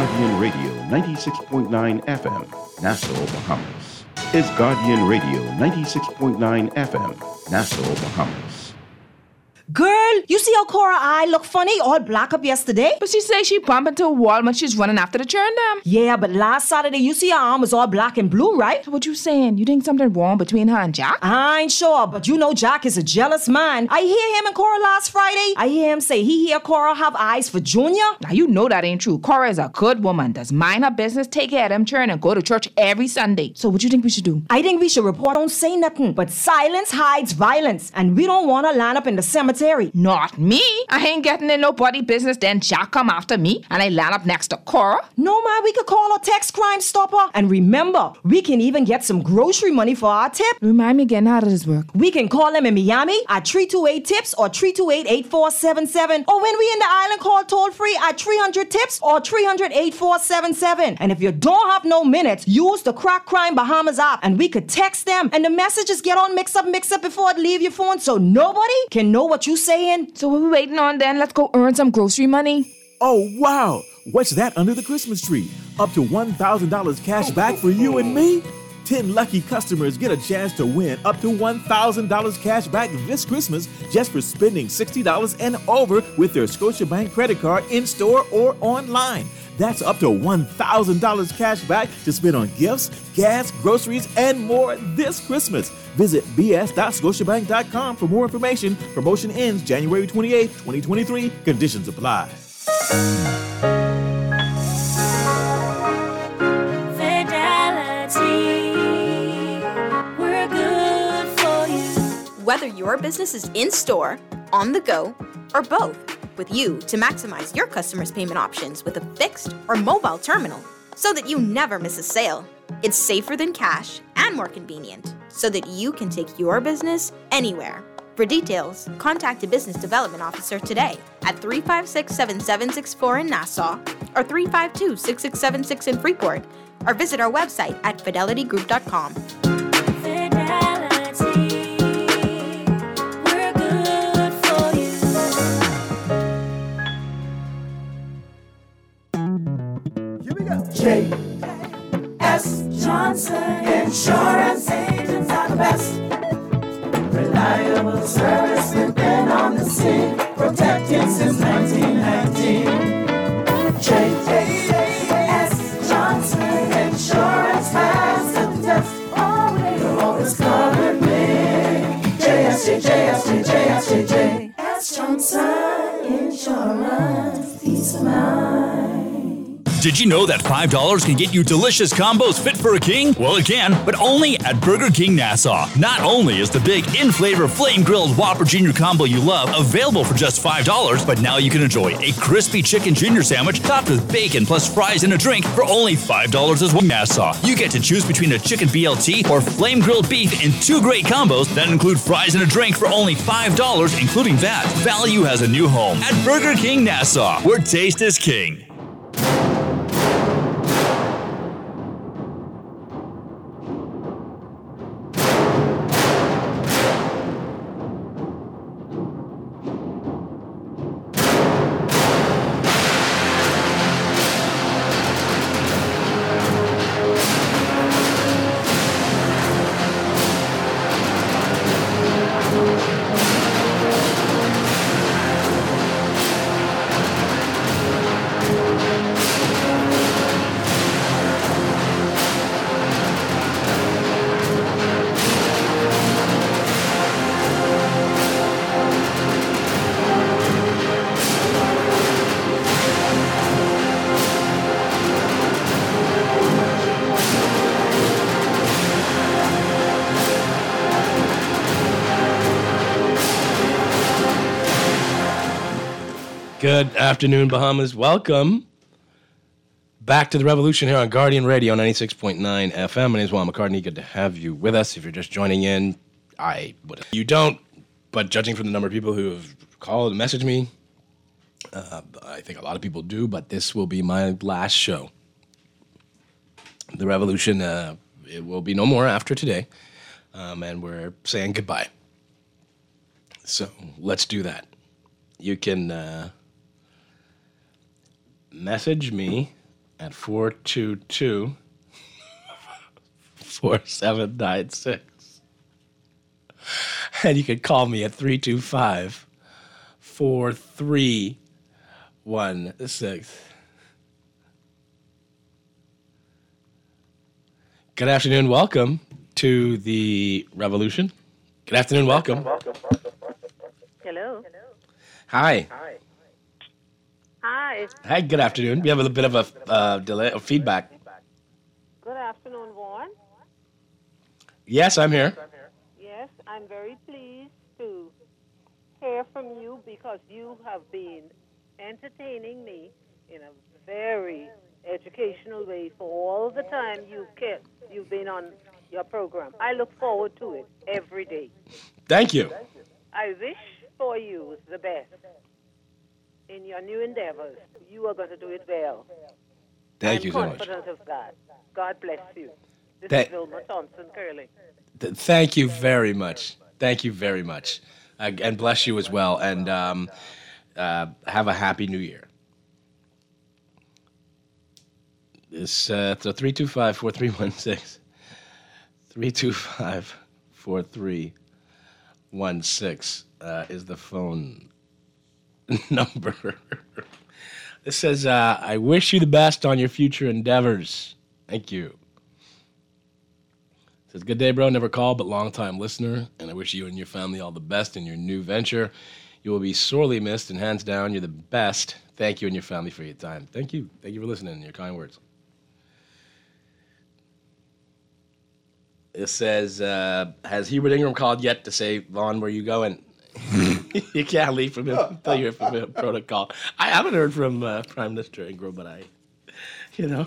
Guardian Radio ninety-six point nine F M, Nassau, Bahamas. It's Guardian Radio ninety-six point nine F M, Nassau, Bahamas. Girl, you see how Cora eye look funny, all black up yesterday? But she say she bump into a wall when she's running after the churn dam. Yeah, but last Saturday, you see her arm was all black and blue, right? So what you saying? You think something wrong between her and Jack? I ain't sure, but you know Jack is a jealous man. I hear him and Cora last Friday. I hear him say he hear Cora have eyes for Junior. Now you know that ain't true. Cora is a good woman, does mind her business, take care of them churn, and go to church every Sunday. So what you think we should do? I think we should report, don't say nothing, but silence hides violence, and we don't want to line up in the cemetery. Not me. I ain't getting in nobody business. Then Jack come after me and I land up next to Cora. No, man, we could call a text Crime Stopper. And remember, we can even get some grocery money for our tip. Remind me again, how does this work? We can call them in Miami at three two eight tips or three two eight, eight four seven seven. Or when we in the island, call toll free at three hundred tips or three hundred, eight four seven seven. And if you don't have no minutes, use the Crack Crime Bahamas app and we could text them and the messages get all mixed up, mixed up before it leave your phone so nobody can know what you saying. So what we waiting on then? Let's go earn some grocery money. Oh, wow. What's that under the Christmas tree? Up to one thousand dollars cash back for you and me? ten lucky customers get a chance to win up to one thousand dollars cash back this Christmas just for spending sixty dollars and over with their Scotiabank credit card in-store or online. That's up to one thousand dollars cash back to spend on gifts, gas, groceries, and more this Christmas. Visit b s dot scotiabank dot com for more information. Promotion ends January twenty-eighth, twenty twenty-three. Conditions apply. We're good for you. Whether your business is in-store, on the go, or both, with you to maximize your customers' payment options with a fixed or mobile terminal so that you never miss a sale. It's safer than cash and more convenient so that you can take your business anywhere. For details, contact a business development officer today at three five six, seven seven six four in Nassau or three five two, six six seven six in Freeport or visit our website at fidelity group dot com. J S Johnson Insurance Agents are the best. Reliable service, we've been on the scene, protecting since nineteen nineteen. J S Johnson Insurance has the test. You'll always cover me. J S J, J S J, J S J, J S Johnson Insurance, peace of mind. Did you know that five dollars can get you delicious combos fit for a king? Well, it can, but only at Burger King Nassau. Not only is the big in-flavor flame-grilled Whopper Junior combo you love available for just five dollars, but now you can enjoy a crispy chicken junior sandwich topped with bacon plus fries and a drink for only five dollars as well. Nassau. You get to choose between a chicken B L T or flame-grilled beef in two great combos that include fries and a drink for only five dollars, including that. Value has a new home at Burger King Nassau, where taste is king. Good afternoon, Bahamas. Welcome back to the Revolution here on Guardian Radio ninety-six point nine F M. My name is Juan McCartney. Good to have you with us. If you're just joining in, I would. You don't, but judging from the number of people who have called and messaged me, uh, I think a lot of people do, but this will be my last show. The Revolution, uh, it will be no more after today, um, and we're saying goodbye. So let's do that. You can uh, message me at four two two, four seven nine six. And you can call me at three two five, four three one six. Good afternoon. Welcome to the Revolution. Good afternoon. Welcome. Hello. Hi. Hi. Hi. Good afternoon. We have a bit of a uh, delay of feedback. Good afternoon, Vaughn. Yes, I'm here. Yes, I'm very pleased to hear from you because you have been entertaining me in a very educational way for all the time you kept, you've been on your program. I look forward to it every day. Thank you. I wish for you the best in your new endeavors. You are going to do it well. Thank I'm you so much. confident of that. God bless you. This Thank- is Vilma Thompson Curley. Th- Thank you very much. Thank you very much. Uh, and bless you as well. And um, uh, have a happy new year. It's uh, so three two five, four three one six. three two five, four three one six uh, is the phone number. This says, uh, I wish you the best on your future endeavors. Thank you. It says, good day, bro. Never called, but long-time listener. And I wish you and your family all the best in your new venture. You will be sorely missed, and hands down, you're the best. Thank you and your family for your time. Thank you. Thank you for listening and your kind words. It says, uh, has Hubert Ingram called yet to say, Vaughn, where you going? You can't leave from him until you hear from him. Protocol. I haven't heard from uh, Prime Minister Ingram, but I, you know,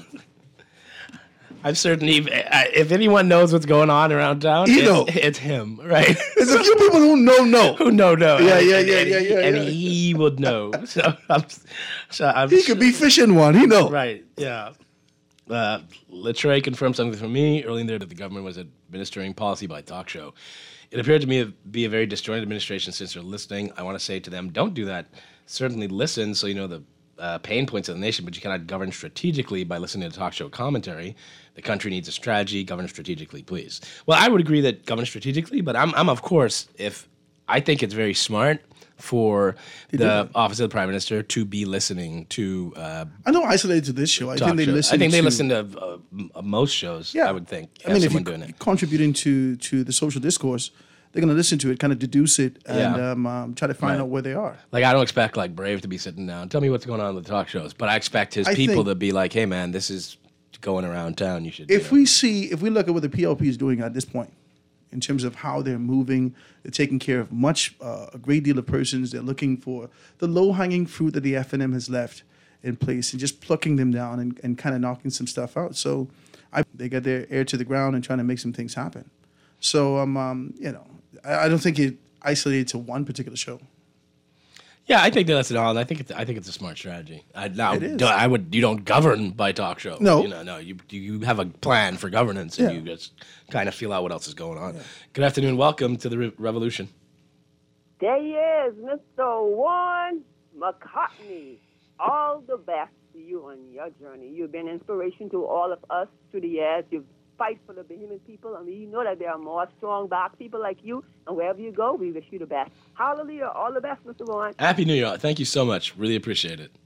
I'm certain he, I, if anyone knows what's going on around town, He it's, know. it's him, right? There's a few people who know, know. Who know, know. Yeah, And- yeah, and- yeah, and yeah, he- yeah, And yeah. he would know. So I'm, so I'm He could be fishing one. He know. Right, yeah. Uh, Latre confirmed something from me earlier in there that the government was administering policy by talk show. It appeared to me to be a very disjointed administration since they're listening. I want to say to them, don't do that. Certainly listen so you know the uh, pain points of the nation, but you cannot govern strategically by listening to talk show commentary. The country needs a strategy. Govern strategically, please. Well, I would agree that govern strategically, but I'm, I'm of course, if I think it's very smart for the office of the prime minister to be listening to uh, I know isolated to this show. I talk think they shows. listen. I think they to, listen to uh, m- uh, most shows. Yeah. I would think. I mean, have if someone you're doing it. contributing to to the social discourse, they're going to listen to it, kind of deduce it, and Yeah. um, um, try to find Right. out where they are. Like I don't expect like Brave to be sitting down. Tell me what's going on with the talk shows, but I expect his I people think- to be like, "Hey, man, this is going around town. You should." If we see, if we look at what the P L P is doing at this point, in terms of how they're moving, they're taking care of much, uh, a great deal of persons. They're looking for the low-hanging fruit that the F N M has left in place and just plucking them down and, and kind of knocking some stuff out. So I, they got their ear to the ground and trying to make some things happen. So, um, um, you know, I, I don't think it isolated to one particular show. Yeah, I think that's it all. And I think it's, I think it's a smart strategy. I, now, It is. don't- I would. You don't govern by talk show. No. you know, no. You you have a plan for governance, and Yeah. you just kind of feel out what else is going on. Good afternoon. Welcome to the Re- Revolution. There he is, Mister Warren McCartney. All the best to you on your journey. You've been inspiration to all of us through the years. You've fight for the Bahamian people, and we know that there are more strong black people like you, and wherever you go, we wish you the best. Hallelujah. All the best, Mister Warren. Happy New Year. Thank you so much. Really appreciate it.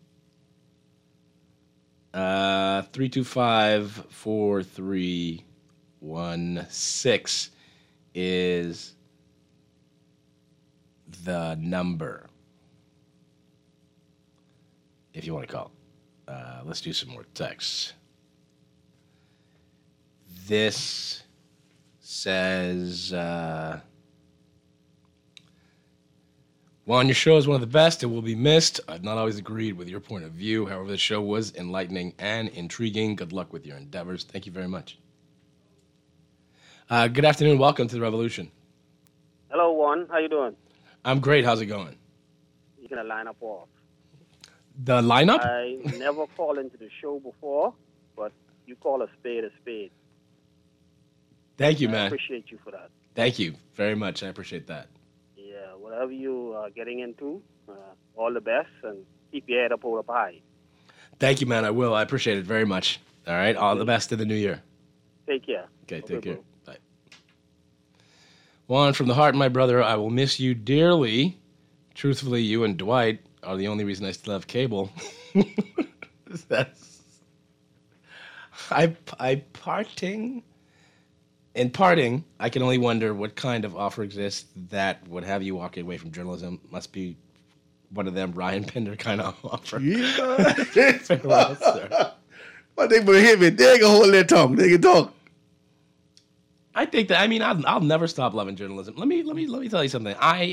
Uh, three two five, four three one six is the number. If you want to call. Uh, let's do some more texts. This says, uh, Juan, your show is one of the best. It will be missed. I've not always agreed with your point of view. However, the show was enlightening and intriguing. Good luck with your endeavors. Thank you very much. Uh, good afternoon. Welcome to the Revolution. Hello, Juan. How you doing? I'm great. How's it going? You're going to line up off. The lineup? I never called into the show before, but you call a spade a spade. Thank you, I man. appreciate you for that. Thank you very much. I appreciate that. Yeah, whatever you are getting into, uh, all the best, and keep your head up, hold up high. Thank you, man. I will. I appreciate it very much. All right. All the best in the new year. Take care. Okay, take care. Bye. Juan, from the heart, my brother, I will miss you dearly. Truthfully, you and Dwight are the only reason I still have cable. That's I I parting. In parting, I can only wonder what kind of offer exists that would have you walking away from journalism. Must be one of them Ryan Pender kind of offer. Yeah. Farewell, sir. But they hit me. They can hold their tongue. They can talk. I think that I mean I'll, I'll never stop loving journalism. Let me let me let me tell you something. I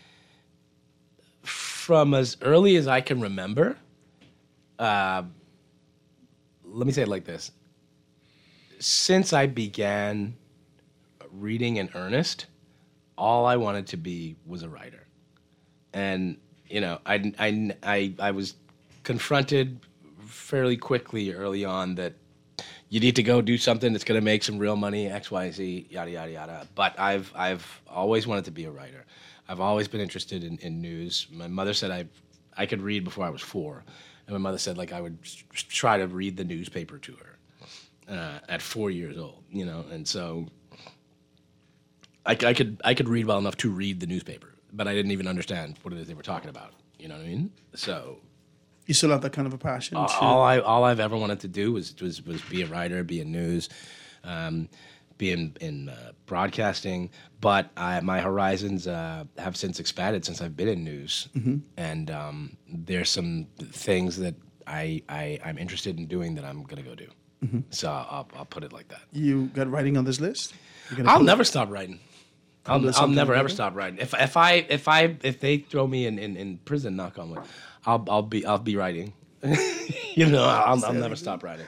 from as early as I can remember, uh, let me say it like this. Since I began reading in earnest, all I wanted to be was a writer. And, you know, I, I, I, I was confronted fairly quickly early on that you need to go do something that's going to make some real money, X, Y, Z, yada, yada, yada. But I've, I've always wanted to be a writer. I've always been interested in, in news. My mother said I, I could read before I was four. And my mother said, like, I would try to read the newspaper to her. Uh, at four years old, you know, and so I, I could I could read well enough to read the newspaper, but I didn't even understand what it is they were talking about. You know what I mean? So you still have that kind of a passion. all, to... all I all I've ever wanted to do was was, was be a writer, be in news, um, be in in uh, broadcasting. But I, my horizons uh, have since expanded since I've been in news, mm-hmm. and um, there's some things that I, I I'm interested in doing that I'm gonna go do. Mm-hmm. So I'll, I'll put it like that. You got writing on this list? I'll never stop writing. I'll, Publish I'll something never together? ever stop writing. If if I if I if they throw me in, in, in prison, knock on wood, I'll I'll be I'll be writing. You know, I'll I'll never stop writing.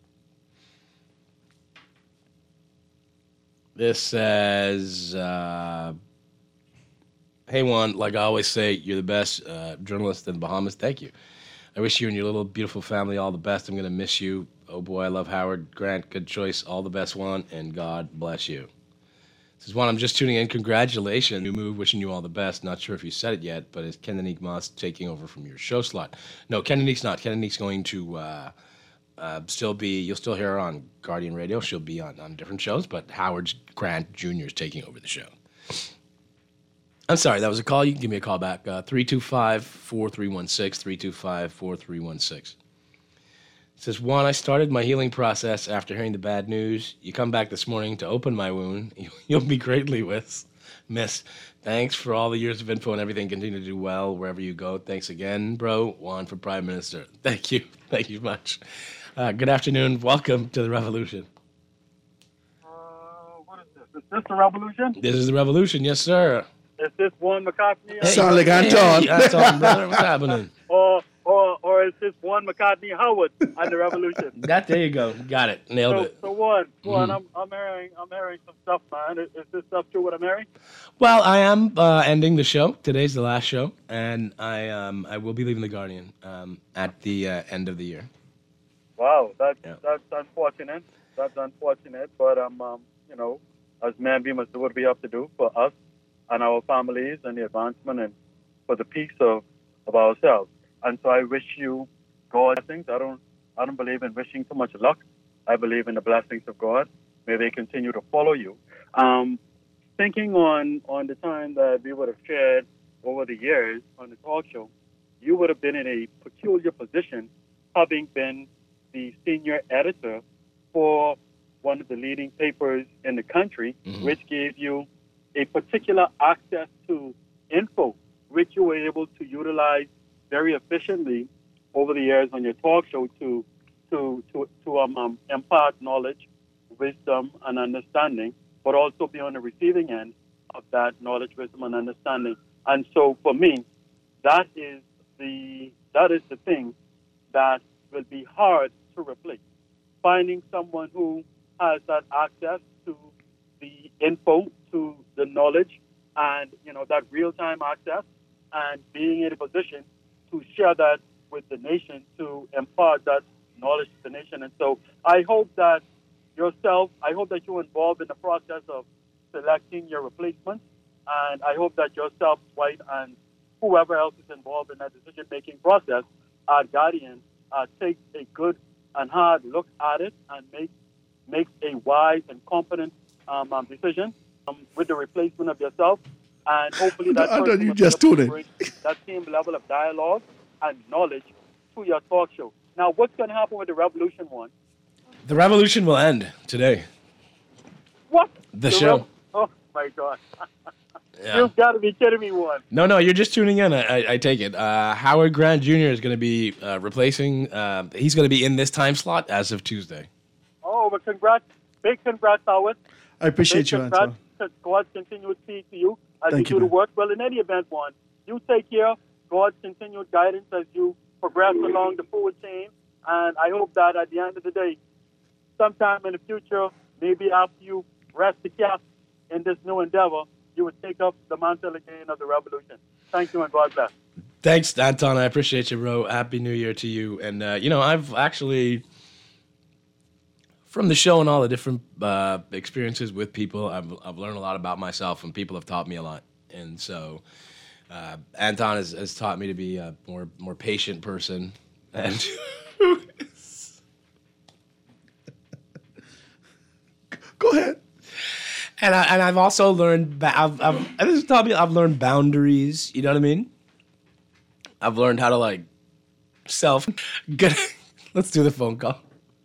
This says, uh, "Hey Juan, like I always say, you're the best uh, journalist in the Bahamas. Thank you. I wish you and your little beautiful family all the best. I'm gonna miss you. Oh boy, I love Howard Grant. Good choice. All the best, Juan, and God bless you." This is Juan. I'm just tuning in. Congratulations. New move. Wishing you all the best. Not sure if you said it yet, but is Ken Anique Moss taking over from your show slot? No, Ken Anique's not. Ken Anique's going to uh, uh, still be. You'll still hear her on Guardian Radio. She'll be on, on different shows, but Howard Grant Junior is taking over the show. I'm sorry, that was a call. You can give me a call back. Uh, three two five, four three one six, three two five, four three one six. It says, Juan, I started my healing process after hearing the bad news. You come back this morning to open my wound. You'll be greatly with, missed. Thanks for all the years of info and everything. Continue to do well wherever you go. Thanks again, bro. Juan for Prime Minister. Thank you. Thank you much. Uh, good afternoon. Welcome to the revolution. Is this the revolution? This is the revolution. Yes, sir. Is this Juan McCartney? Hey, Sound like Anton. Hey, Anton, brother. What's happening? Or, or, or is this Juan McCartney Howard on the revolution? That there you go. Got it. Nailed so, it. So Juan, Juan, Mhm. I'm, I'm hearing, I'm hearing some stuff, man. Is, is this stuff true? What I'm hearing? Well, I am uh, ending the show. Today's the last show, and I um, I will be leaving the Guardian um, at the uh, end of the year. Wow, that's that's unfortunate. That's unfortunate. But um, um, you know, as men, we must do what we have to do for us and our families and the advancement and for the peace of, of ourselves. And so I wish you God's blessings. I don't I don't believe in wishing too much luck. I believe in the blessings of God. May they continue to follow you. Um, thinking on, on the time that we would have shared over the years on the talk show, you would have been in a peculiar position, having been the senior editor for one of the leading papers in the country, Mhm. which gave you a particular access to info, which you were able to utilize very efficiently over the years on your talk show to to to, to um, um, impart knowledge, wisdom, and understanding, but also be on the receiving end of that knowledge, wisdom, and understanding. And so, for me, that is the that is the thing that will be hard to replace. Finding someone who has that access to the info, to the knowledge, and you know that real-time access, and being in a position to share that with the nation, to impart that knowledge to the nation. And so I hope that yourself, I hope that you're involved in the process of selecting your replacements, and I hope that yourself, Dwight, and whoever else is involved in that decision-making process at Guardian uh, takes a good and hard look at it and make makes a wise and competent um, um, decision um, with the replacement of yourself. And hopefully that I thought person you will just be able tuned to in. bring that same level of dialogue and knowledge to your talk show. Now, what's going to happen with the Revolution one? The revolution will end today. What? The show. Rev- oh, my God. Yeah. You've got to be kidding me, one. No, no, you're just tuning in. I, I, I take it. Uh, Howard Grant Junior is going to be uh, replacing. Uh, he's going to be in this time slot as of Tuesday. Oh, but congrats. Big congrats, Howard. I appreciate Big you, congrats. Anton. God continue to speak to you as Thank you you, do man. the work. Well, in any event, one, you take care. God's continued guidance as you progress along the food chain. And I hope that at the end of the day, sometime in the future, maybe after you rest the cap in this new endeavor, you would take up the mantle again of the revolution. Thank you, and God bless. Thanks, Anton. I appreciate you, bro. Happy New Year to you. And, uh, you know, I've actually, from the show and all the different uh, experiences with people, I've, I've learned a lot about myself, and people have taught me a lot. And so uh, Anton has, has taught me to be a more, more patient person. And Go ahead. And I and I've also learned ba- I've I've and this is taught me I've learned boundaries. You know what I mean? I've learned how to like self. Good. Let's do the phone call.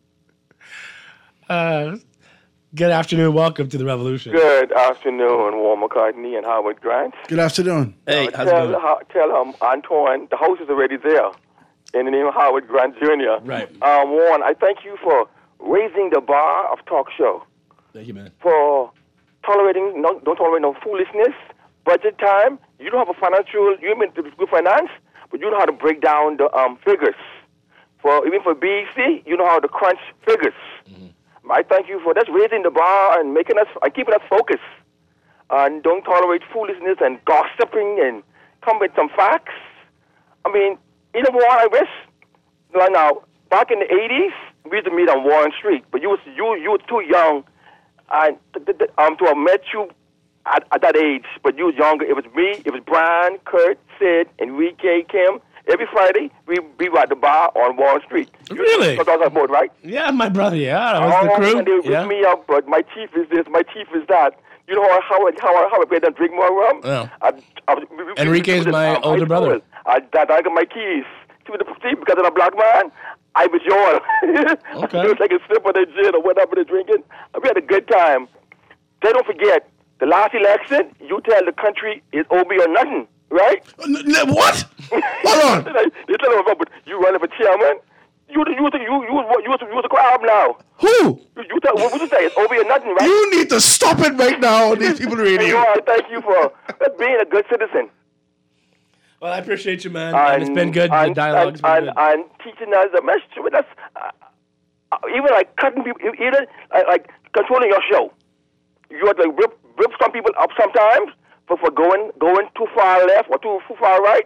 Uh, good afternoon. Welcome to the revolution. Good afternoon, Warren McCartney and Howard Grant. Good afternoon. Hey, Uh, how's it tell, going? ho- tell um, Antoine, the house is already there in the name of Howard Grant Junior Right. Um, Warren, I thank you for raising the bar of talk show, Thank you, man. for tolerating, no, don't tolerate no foolishness, budget time. You don't have a financial, you mean to do finance, but you know how to break down the um, figures. For even for B E C, you know how to crunch figures. I thank you for that's raising the bar and making us and keeping us focused. And don't tolerate foolishness and gossiping and come with some facts. I mean, you know what I wish? Right now, back in the eighties, we used to meet on Warren Street, but you was you you were too young, and th- th- th- um to have met you at, at that age. But you was younger. It was me, it was Brian, Kurt, Sid, Enrique, Kim. Every Friday, we we were at the bar on Warren Street. Really? You know, boat, right? Yeah, my brother. Yeah, that was the Oh, crew. and they would Yeah. whip me up, but my chief is this, my chief is that. You know how how how how I made them drink more rum? Yeah. I, I, we- we- we- Enrique is we- my um, older high brother. school. I, that I got my keys to the see, because of the black man. I was yours. Okay. It was like a sip of the gin or whatever they're drinking. We had a good time. They don't forget the last election. You tell the country is O B or nothing, right? What? Hold on. They tell them, but you running for chairman. You you you you you you you you the crowd now. Who? You, you tell, what would you say? It's O B or nothing, right? You need to stop it right now on these people Hey, radio. you are, thank you for being a good citizen. Well, I appreciate you, man. And, it's been good. And, the dialogue's and, been and, good. and teaching us a message with us, uh, uh, even like cutting people, even uh, like controlling your show. You have to rip, rip some people up sometimes for, for going going too far left or too, too far right.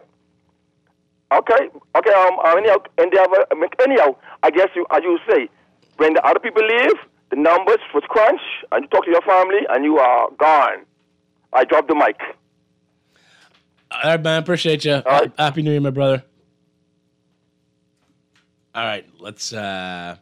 Okay, okay. Um, uh, anyhow, endeavor, I mean, anyhow, I guess you, as you say, when the other people leave, the numbers was crunch, and you talk to your family, and you are gone. I drop the mic. All right, man. Appreciate you. Happy New Year, my brother. All right, let's uh,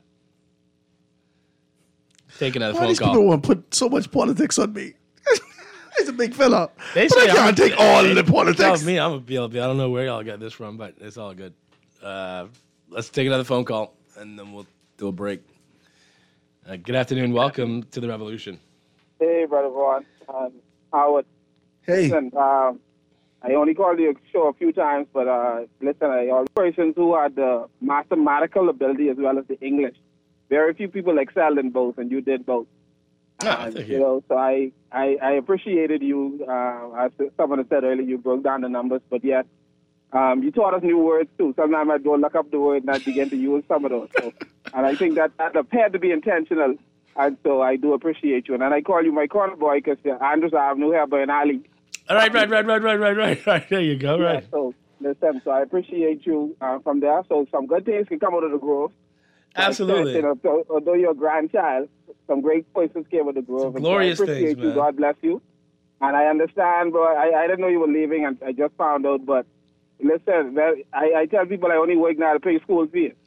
take another Why phone these call. people want to put so much politics on me? He's a big fella. They but I say can't I'm- take all they the politics. Tell me, I'm a B L B. I don't know where y'all got this from, but it's all good. Uh, let's take another phone call, and then we'll do a break. Uh, good afternoon. Welcome to the Revolution. Hey, Brother Vaughn. Um, Howard. Hey. Listen, um, I only called your show a few times, but uh, listen, I all persons who had the mathematical ability as well as the English. Very few people excelled in both, and you did both. Ah, And, thank you you. know, so I, I, I appreciated you. Uh, as someone said earlier, you broke down the numbers, but yet um, you taught us new words too. Sometimes I'd go look up the word and I'd begin to use some of those. So, and I think that that appeared to be intentional, and so I do appreciate you. And then I call you my corner boy because uh, Andrews Avenue here by an alley. All right, right, right, right, right, right, right, right. There you go. Right. Yeah, so listen, so I appreciate you uh, from there. So some good things can come out of the Grove. Like Absolutely. you know, so, although you're a grandchild, some great voices came out of the Grove. And glorious so I appreciate things, you. man. God bless you. And I understand, bro. I, I didn't know you were leaving, and I just found out. But listen, well, I, I tell people I only work now to pay school fees.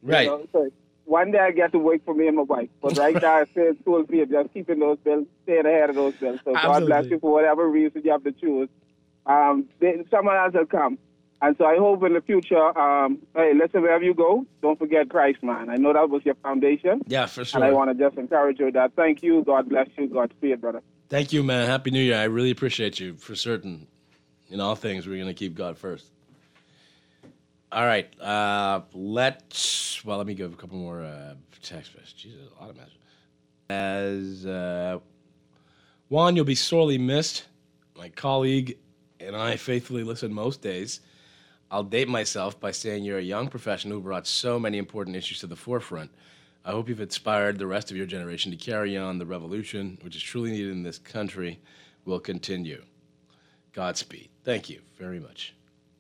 Right. You know, so one day I get to work for me and my wife. But right now I feel tool free, just keeping those bills, staying ahead of those bills. So God bless you for whatever reason you have to choose. Um, they, someone else will come. And so I hope in the future, um, hey, listen, wherever you go, don't forget Christ, man. I know that was your foundation. Yeah, for sure. And I want to just encourage you with that. Thank you. God bless you. God speed, brother. Thank you, man. Happy New Year. I really appreciate you for certain. In all things, we're going to keep God first. All right. Uh, let's, well, let me give a couple more uh, text messages. Jesus, a lot of messages. As uh, Juan, you'll be sorely missed. My colleague and I faithfully listen most days. I'll date myself by saying you're a young professional who brought so many important issues to the forefront. I hope you've inspired the rest of your generation to carry on the revolution, which is truly needed in this country, will continue. Godspeed. Thank you very much.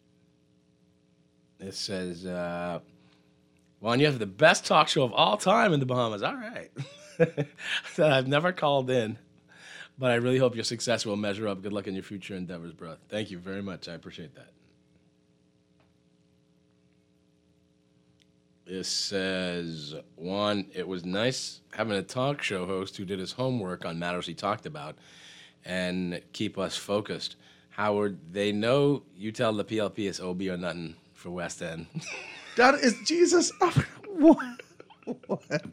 This says, uh, Juan, you have the best talk show of all time in the Bahamas. All right. I've never called in, but I really hope your success will measure up. Good luck in your future endeavors, bro. Thank you very much. I appreciate that. This says, Juan, it was nice having a talk show host who did his homework on matters he talked about and keep us focused. Howard, they know you tell the P L P it's O B or nothing for West End. That is Jesus. What? What?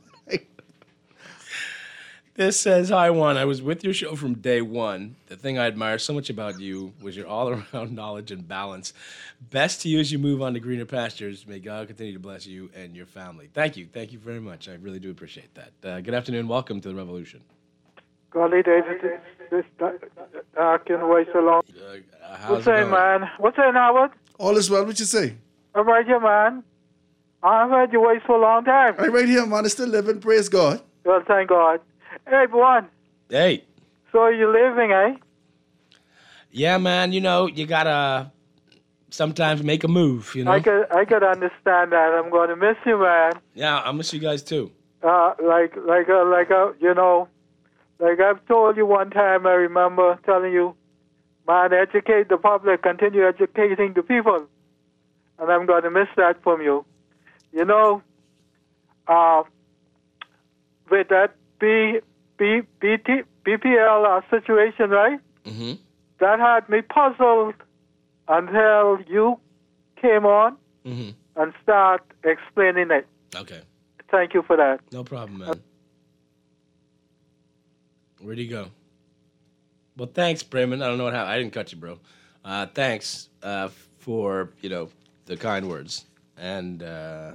This says, hi, Juan. I was with your show from day one. The thing I admire so much about you was your all-around knowledge and balance. Best to you as you move on to greener pastures. May God continue to bless you and your family. Thank you. Thank you very much. I really do appreciate that. Uh, good afternoon. Welcome to the Revolution. Golly, David, this dark and way so long. Uh, What's saying, man? What's saying, Howard? All is well. What you say? I'm right here, man. I've had you wait for a long time. I'm right here, man. I still living. Praise God. Well, thank God. Hey, Juan. Hey. So you're leaving, eh? Yeah, man. You know, you gotta sometimes make a move, you know? I could, I could understand that. I'm going to miss you, man. Yeah, I miss you guys, too. Uh, like, like, uh, like, uh, you know, like I've told you one time, I remember telling you, man, educate the public, continue educating the people. And I'm going to miss that from you. You know, uh, with that B, B, BT, B P L uh, situation, right? Mm-hmm. That had me puzzled until you came on Mm-hmm. and start explaining it. Okay. Thank you for that. No problem, man. Where'd he go? Well, thanks, Bremen. I don't know what happened. I didn't cut you, bro. Uh, thanks uh, for, you know, the kind words. And uh,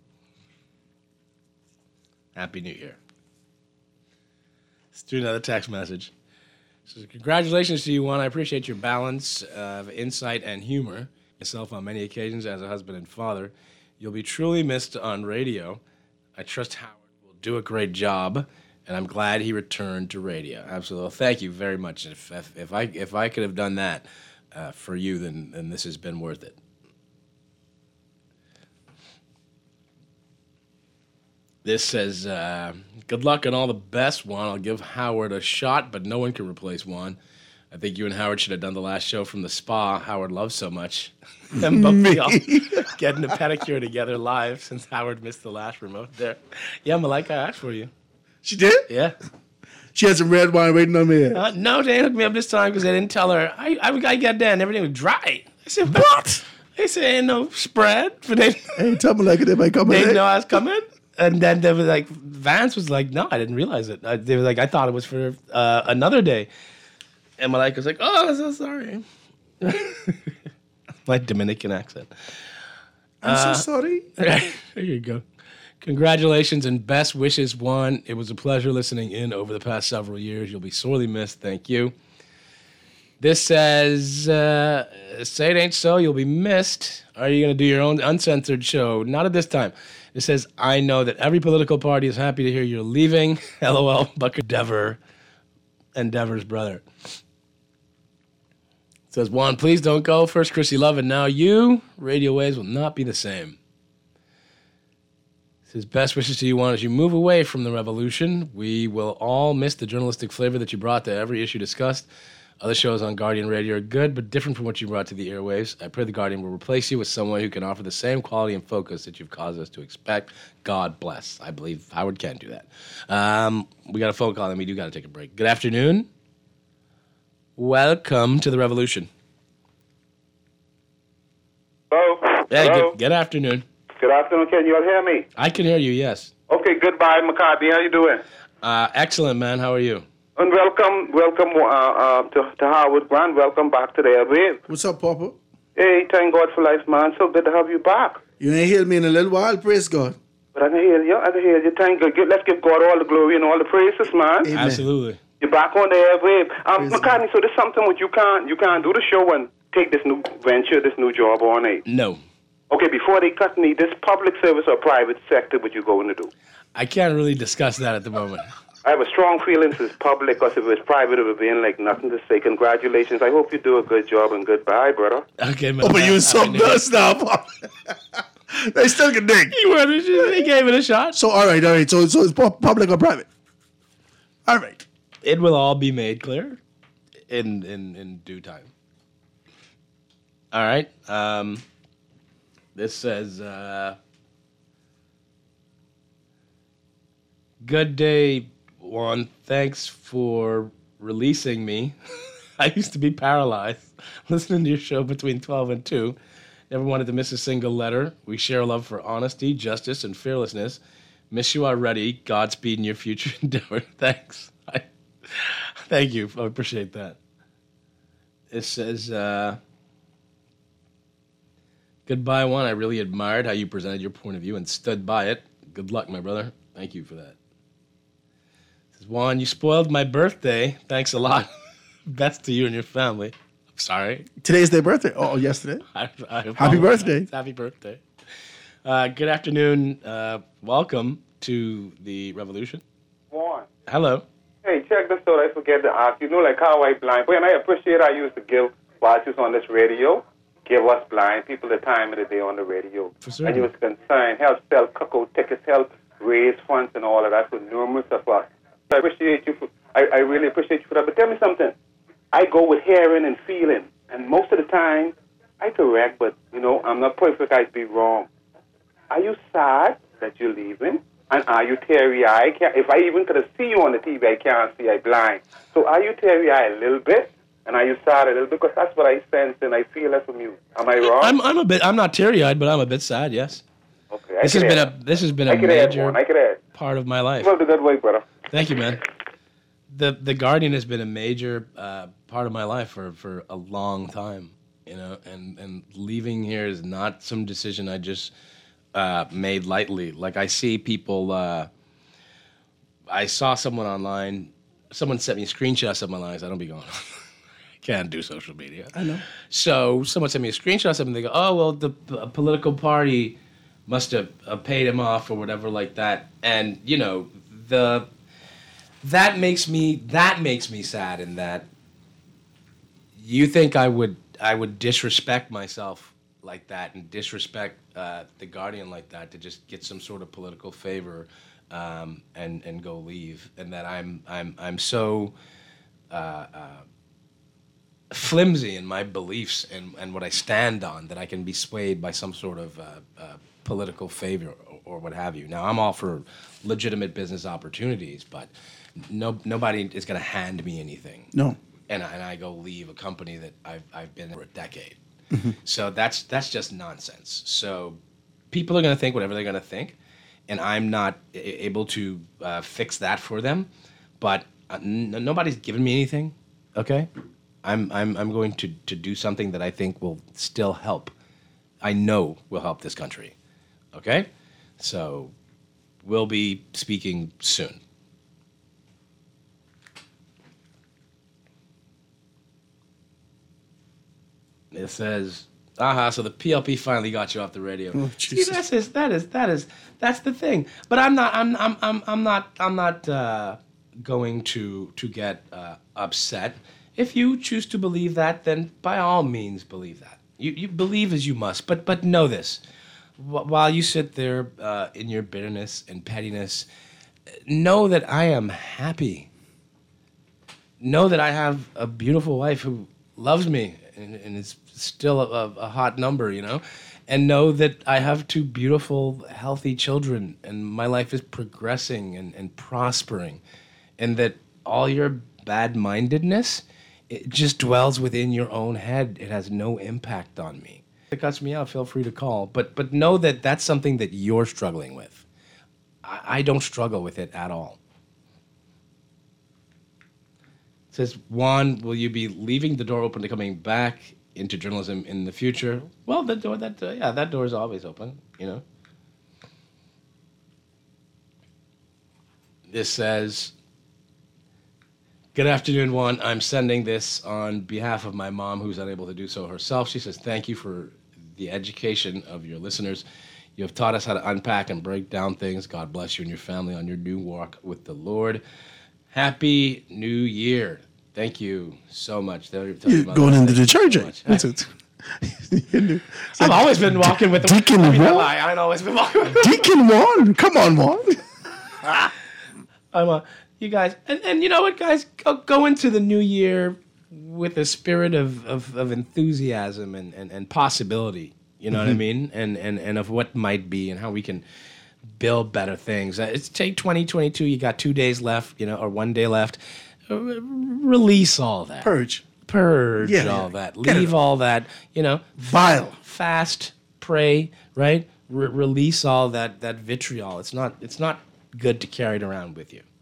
Happy New Year. Let's do another text message. So congratulations to you, Juan. I appreciate your balance of insight and humor. Myself on many occasions as a husband and father. You'll be truly missed on radio. I trust Howard will do a great job, and I'm glad he returned to radio. Absolutely. Thank you very much. If if, if I if I could have done that uh, for you, then then this has been worth it. This says, uh, good luck and all the best, Juan. I'll give Howard a shot, but no one can replace Juan. I think you and Howard should have done the last show from the spa Howard loves so much. And both y'all getting a pedicure together live since Howard missed the last remote there. Yeah, Malika asked for you. She did? Yeah. She had some red wine waiting on me. Uh, no, they hooked me up this time because they didn't tell her. I, I, I got there and everything was dry. I said, what? They said, ain't no spread. But they, hey, tell me like they might come They in. didn't know I was coming. And then they were like, Vance was like, no, I didn't realize it. I, they were like, I thought it was for uh, another day. And Malika was like, oh, I'm so sorry. My Dominican accent. I'm Uh, so sorry. There you go. Congratulations and best wishes, Juan. It was a pleasure listening in over the past several years. You'll be sorely missed. Thank you. This says, uh, say it ain't so, you'll be missed. Are you going to do your own uncensored show? Not at this time. It says, I know that every political party is happy to hear you're leaving. LOL, Bucker Dever, Endeavor's brother. It says, Juan, please don't go. First Chrissy Love, and now you. Radio waves will not be the same. It says, best wishes to you, Juan, as you move away from the revolution. We will all miss the journalistic flavor that you brought to every issue discussed. Other shows on Guardian Radio are good, but different from what you brought to the airwaves. I pray the Guardian will replace you with someone who can offer the same quality and focus that you've caused us to expect. God bless. I believe Howard can do that. Um, we got a phone call, and we do got to take a break. Good afternoon. Welcome to the Revolution. Hello? Hey, Hello? Good, good afternoon. Good afternoon. Can you all hear me? I can hear you, yes. Okay, goodbye, McCarthy. How you doing? Uh, excellent, man. How are you? And welcome, welcome uh, uh, to, to Howard Grant. Welcome back to the airwave. What's up, Papa? Hey, thank God for life, man. So good to have you back. You ain't heard me in a little while, praise God. But I can hear you. I can hear you. Thank God. Give- Let's give God all the glory and all the praises, man. Amen. Absolutely. You're back on the airwave. Um, McCartney, so there's something which you can't you can't do the show and take this new venture, this new job on it. No. Okay, before they cut me, this public service or private sector, what you going to do? I can't really discuss that at the moment. I have a strong feeling it's public, because if it was private, it would be in like nothing to say. Congratulations. I hope you do a good job, and goodbye, brother. Okay, man. Oh, but you so nuts now, Papa. They still can dig. He, went, he gave it a shot. So, all right, all right. So, so it's pu- public or private? All right. It will all be made clear in in, in due time. All right. Um, this says, uh, good day, Juan. Thanks for releasing me. I used to be paralyzed listening to your show between twelve and two. Never wanted to miss a single letter. We share a love for honesty, justice, and fearlessness. Miss you already. Godspeed in your future endeavor. Thanks. I, thank you. I appreciate that. It says, uh, goodbye, Juan. I really admired how you presented your point of view and stood by it. Good luck, my brother. Thank you for that. It says, Juan, you spoiled my birthday. Thanks a lot. Best to you and your family. I'm sorry. Today's their birthday. Oh, yesterday. I, I Happy birthday. Happy birthday. Uh, good afternoon. Uh, welcome to the Revolution. Juan. Hello. Hey, check this out. I forget to ask. You know, like how I blind. But and I appreciate I used to give while she was on this radio, give us blind people the time of the day on the radio. For certain. And you was concerned, help sell cocoa tickets, help raise funds and all of that for numerous of us. I appreciate you for, I, I really appreciate you for that. But tell me something. I go with hearing and feeling. And most of the time, I correct, but, you know, I'm not perfect. I'd be wrong. Are you sad that you're leaving? And are you teary-eyed? If I even could have seen you on the T V, I can't see. I'm blind. So are you teary-eyed a little bit? And are you sad a little bit? Because that's what I sense and I feel that from you. Am I wrong? I'm I'm a bit. I'm not teary-eyed, but I'm a bit sad. Yes. Okay. I This has could been add. a this has been I a could add major one. I could add. part of my life. Well, the good way, brother. Thank you, man. The the Guardian has been a major uh, part of my life for, for a long time, you know, and, and leaving here is not some decision I just uh, made lightly. Like I see people, uh, I saw someone online, someone sent me screenshots of my lines. I don't be going, I can't do social media. I know. So someone sent me a screenshot of something. They go, oh, well, the p- political party must have uh, paid him off or whatever like that. And, you know, the... That makes me that makes me sad in that you think I would I would disrespect myself like that and disrespect uh, the Guardian like that to just get some sort of political favor um, and and go leave, and that I'm I'm I'm so uh, uh, flimsy in my beliefs and, and what I stand on that I can be swayed by some sort of uh, uh, political favor or, or what have you. Now I'm all for legitimate business opportunities, but No, nobody is going to hand me anything. No. And I, and I go leave a company that I've I've been in for a decade. Mhm. So that's that's just nonsense. So people are going to think whatever they're going to think, and I'm not a- able to uh, fix that for them. But uh, n- nobody's given me anything. Okay, I'm I'm I'm going to to do something that I think will still help. I know will help this country. Okay, so we'll be speaking soon. It says, aha, so the P L P finally got you off the radio. Oh, See, Jesus. that's is, that is that is that's the thing. But I'm not I'm I'm I'm I'm not I'm not uh, going to to get uh, upset. If you choose to believe that, then by all means believe that. You you believe as you must. But but know this: Wh- while you sit there uh, in your bitterness and pettiness, know that I am happy. know that I have a beautiful wife who loves me and, and is still a, a hot number, you know, and know that I have two beautiful, healthy children, and my life is progressing and, and prospering, and that all your bad-mindedness, it just dwells within your own head. It has no impact on me. If it cuts me out, feel free to call, but but know that that's something that you're struggling with. I, I don't struggle with it at all. It says, Juan, will you be leaving the door open to coming back into journalism in the future? Well, the door, that uh, yeah, that door is always open, you know. This says, good afternoon, Juan. I'm sending this on behalf of my mom, who's unable to do so herself. She says, thank you for the education of your listeners. You have taught us how to unpack and break down things. God bless you and your family on your new walk with the Lord. Happy New Year. Thank you so much. You're going into the church. I've always been walking with the Deacon I mean, Juan. I I've always been walking with Deacon Juan. Come on, Juan. I'm a, you guys, and, and you know what, guys? Go, go into the new year with a spirit of, of, of enthusiasm and, and, and possibility. You know Mhm. what I mean? And, and and of what might be and how we can build better things. Uh, It's take twenty twenty-two. You got two days left, you know, or one day left. Uh, re- release all that. Purge. Purge Yeah, all yeah. that. Get it Leave out. all that. You know, Vile. Fast, pray, right? Re- release all that that vitriol. It's not it's not good to carry it around with you.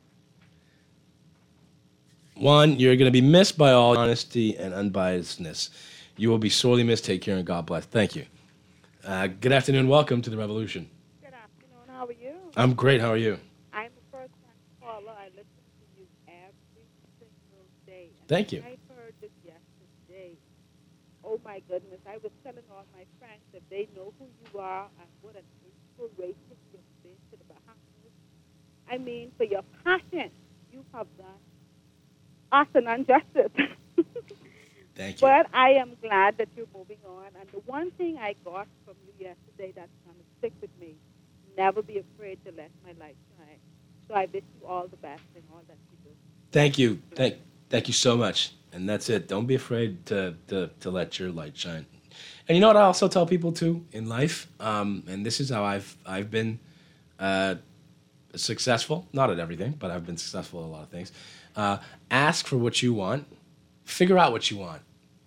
One, you're going to be missed by all honesty and unbiasedness. You will be sorely missed. Take care and God bless. Thank you. Uh, good afternoon. Welcome to the Revolution. Good afternoon. How are you? I'm great. How are you? I'm a first-time caller. I listen to you every single day. And Thank you. I heard this yesterday. Oh, my goodness. I was telling all my friends that they know who you are and what an inspiration you've been to the Bahamas. I mean, for your passion, you have done us an injustice. Thank you. But I am glad that you're moving on. And the one thing I got from you yesterday that's going to stick with me, never be afraid to let my light shine. So I wish you all the best in all that you do. Thank you. Thank thank you so much. And that's it. Don't be afraid to to, to let your light shine. And you know what I also tell people too in life, um, and this is how I've I've been uh, successful. Not at everything, but I've been successful at a lot of things. Uh, ask for what you want. Figure out what you want.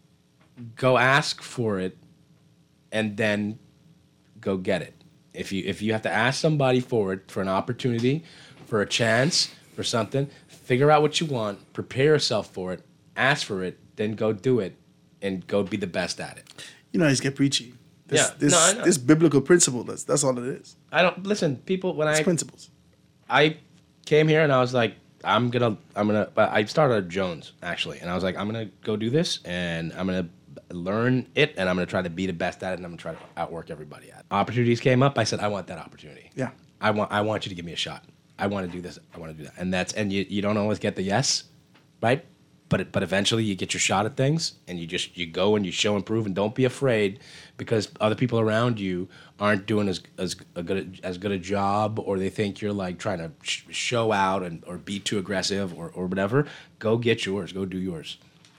Go ask for it, and then go get it. If you if you have to ask somebody for it, for an opportunity, for a chance, for something, figure out what you want, prepare yourself for it, ask for it, then go do it, and go be the best at it. You know, I just get preachy. This, Yeah. this, No, I know. this biblical principle. That's that's all it is. I don't listen. People, when It's I principles. I came here and I was like, I'm gonna, I'm gonna. But I started at Jones actually, and I was like, I'm gonna go do this, and I'm gonna learn it, and I'm gonna try to be the best at it, and I'm gonna try to outwork everybody at it. Opportunities came up. I said, I want that opportunity. Yeah. I want, I want you to give me a shot. I want to do this. I want to do that, and that's, and you, you don't always get the yes, right? But it, but eventually you get your shot at things, and you just you go and you show and prove, and don't be afraid, because other people around you aren't doing as as a good as good a job, or they think you're like trying to sh- show out and or be too aggressive or or whatever. Go get yours. Go do yours.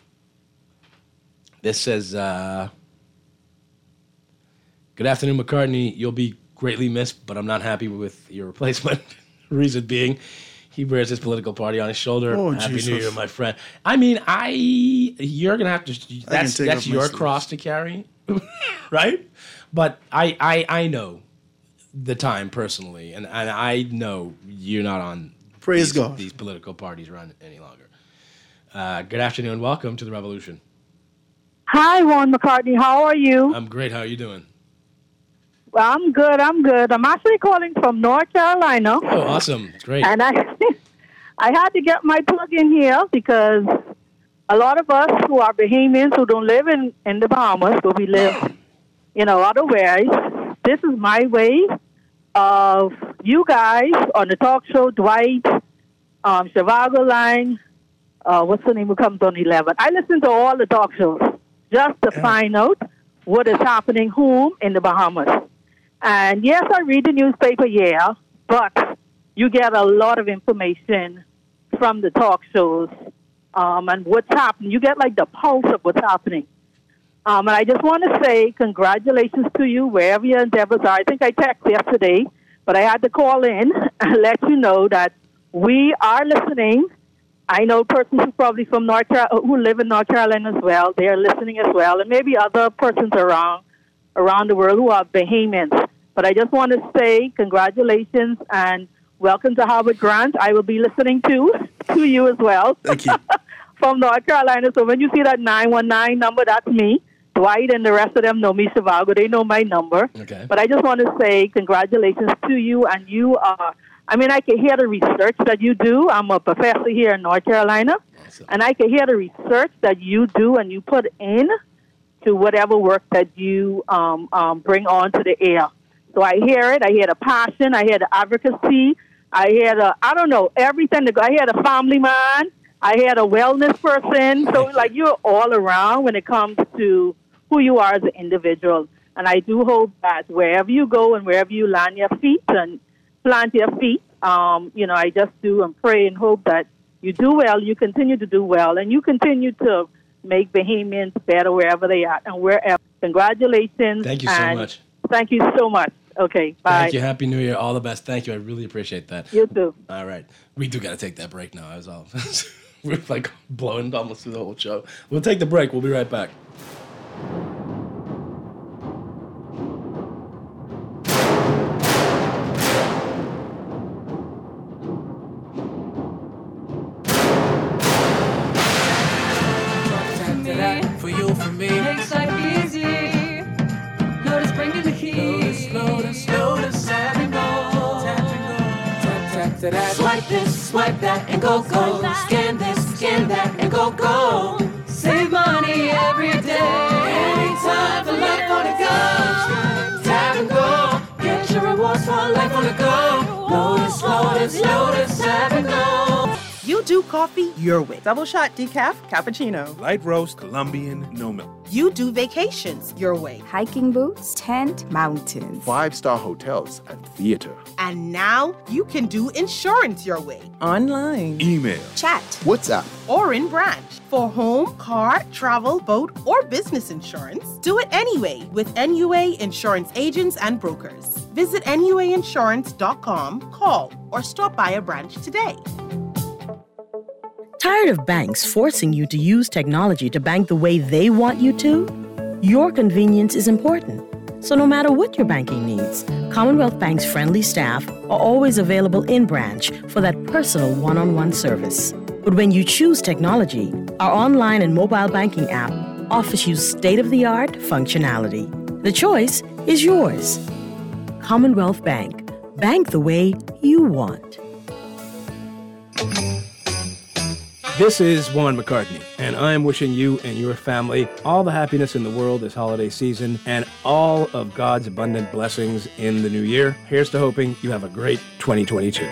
This says, uh, "Good afternoon, McCartney. You'll be greatly missed, but I'm not happy with your replacement. Reason being, he wears his political party on his shoulder. Oh, Happy Jesus. New Year, my friend. I mean, I you're gonna have to. That's take that's off my your sleeves. cross to carry, right? But I, I I know the time personally, and, and I know you're not on Praise these, God. these political parties run any longer. Uh, good afternoon. Welcome to the Revolution. Hi, Juan McCartney. How are you? I'm great. How are you doing? Well, I'm good. I'm good. I'm actually calling from North Carolina. Oh, awesome. It's great. And I, I had to get my plug in here because a lot of us who are Bahamians who don't live in, in the Bahamas, but we live, you know, other ways, this is my way of you guys on the talk show, Dwight, um, Shivago Line, uh, what's the name who comes on eleven? I listen to all the talk shows just to find out what is happening whom in the Bahamas. And yes, I read the newspaper, yeah, but you get a lot of information from the talk shows um, and what's happening. You get like the pulse of what's happening. Um, and I just want to say congratulations to you wherever your endeavors are. I think I texted yesterday, but I had to call in and let you know that we are listening. I know persons who probably from North Car- who live in North Carolina as well. They are listening as well, and maybe other persons around around the world who are Bahamians. But I just want to say congratulations and welcome to Howard Grant. I will be listening to to you as well. Thank you. From North Carolina. So when you see that nine one nine number, that's me. Dwight and the rest of them know me, Shivago. They know my number. Okay. But I just want to say congratulations to you. And you are, I mean, I can hear the research that you do. I'm a professor here in North Carolina. Awesome. And I can hear the research that you do and you put in to whatever work that you um, um, bring onto the air. So I hear it. I hear the passion. I hear the advocacy. I hear the, I don't know, everything. I hear the family man. I hear the wellness person. So, like, you're all around when it comes to who you are as an individual. And I do hope that wherever you go and wherever you land your feet and plant your feet, um, you know, I just do and pray and hope that you do well, you continue to do well, and you continue to make Bahamians better wherever they are and wherever. Congratulations. Thank you so and much. Thank you so much. Okay, bye. Thank you. Happy New Year. All the best. Thank you. I really appreciate that. You too. All right. We do got to take that break now. I was all we're like blowing almost through the whole show. We'll take the break. We'll be right back. For you, for me, makes life easy. Lotus bringing the heat. Lotus, Lotus, Lotus, tap and go. Tap and go. Tap, tap to that. Swipe this, swipe that, and go, go. Scan this, scan that, and go, go. Save money every day. Anytime for life on the go. Tap and go. Get your rewards for life on the go. Lotus, Lotus, Lotus, tap and go. You do coffee your way. Double shot decaf, cappuccino. Light roast, Colombian, no milk. You do vacations your way. Hiking boots, tent, mountains. Five-star hotels and theater. And now you can do insurance your way. Online. Email. Chat. WhatsApp. Or in branch. For home, car, travel, boat, or business insurance, do it anyway with N U A Insurance Agents and Brokers. Visit N U A insurance dot com, call, or stop by a branch today. Tired of banks forcing you to use technology to bank the way they want you to? Your convenience is important. So no matter what your banking needs, Commonwealth Bank's friendly staff are always available in branch for that personal one-on-one service. But when you choose technology, our online and mobile banking app offers you state-of-the-art functionality. The choice is yours. Commonwealth Bank. Bank the way you want. This is Juan McCartney, and I am wishing you and your family all the happiness in the world this holiday season and all of God's abundant blessings in the new year. Here's to hoping you have a great twenty twenty-two.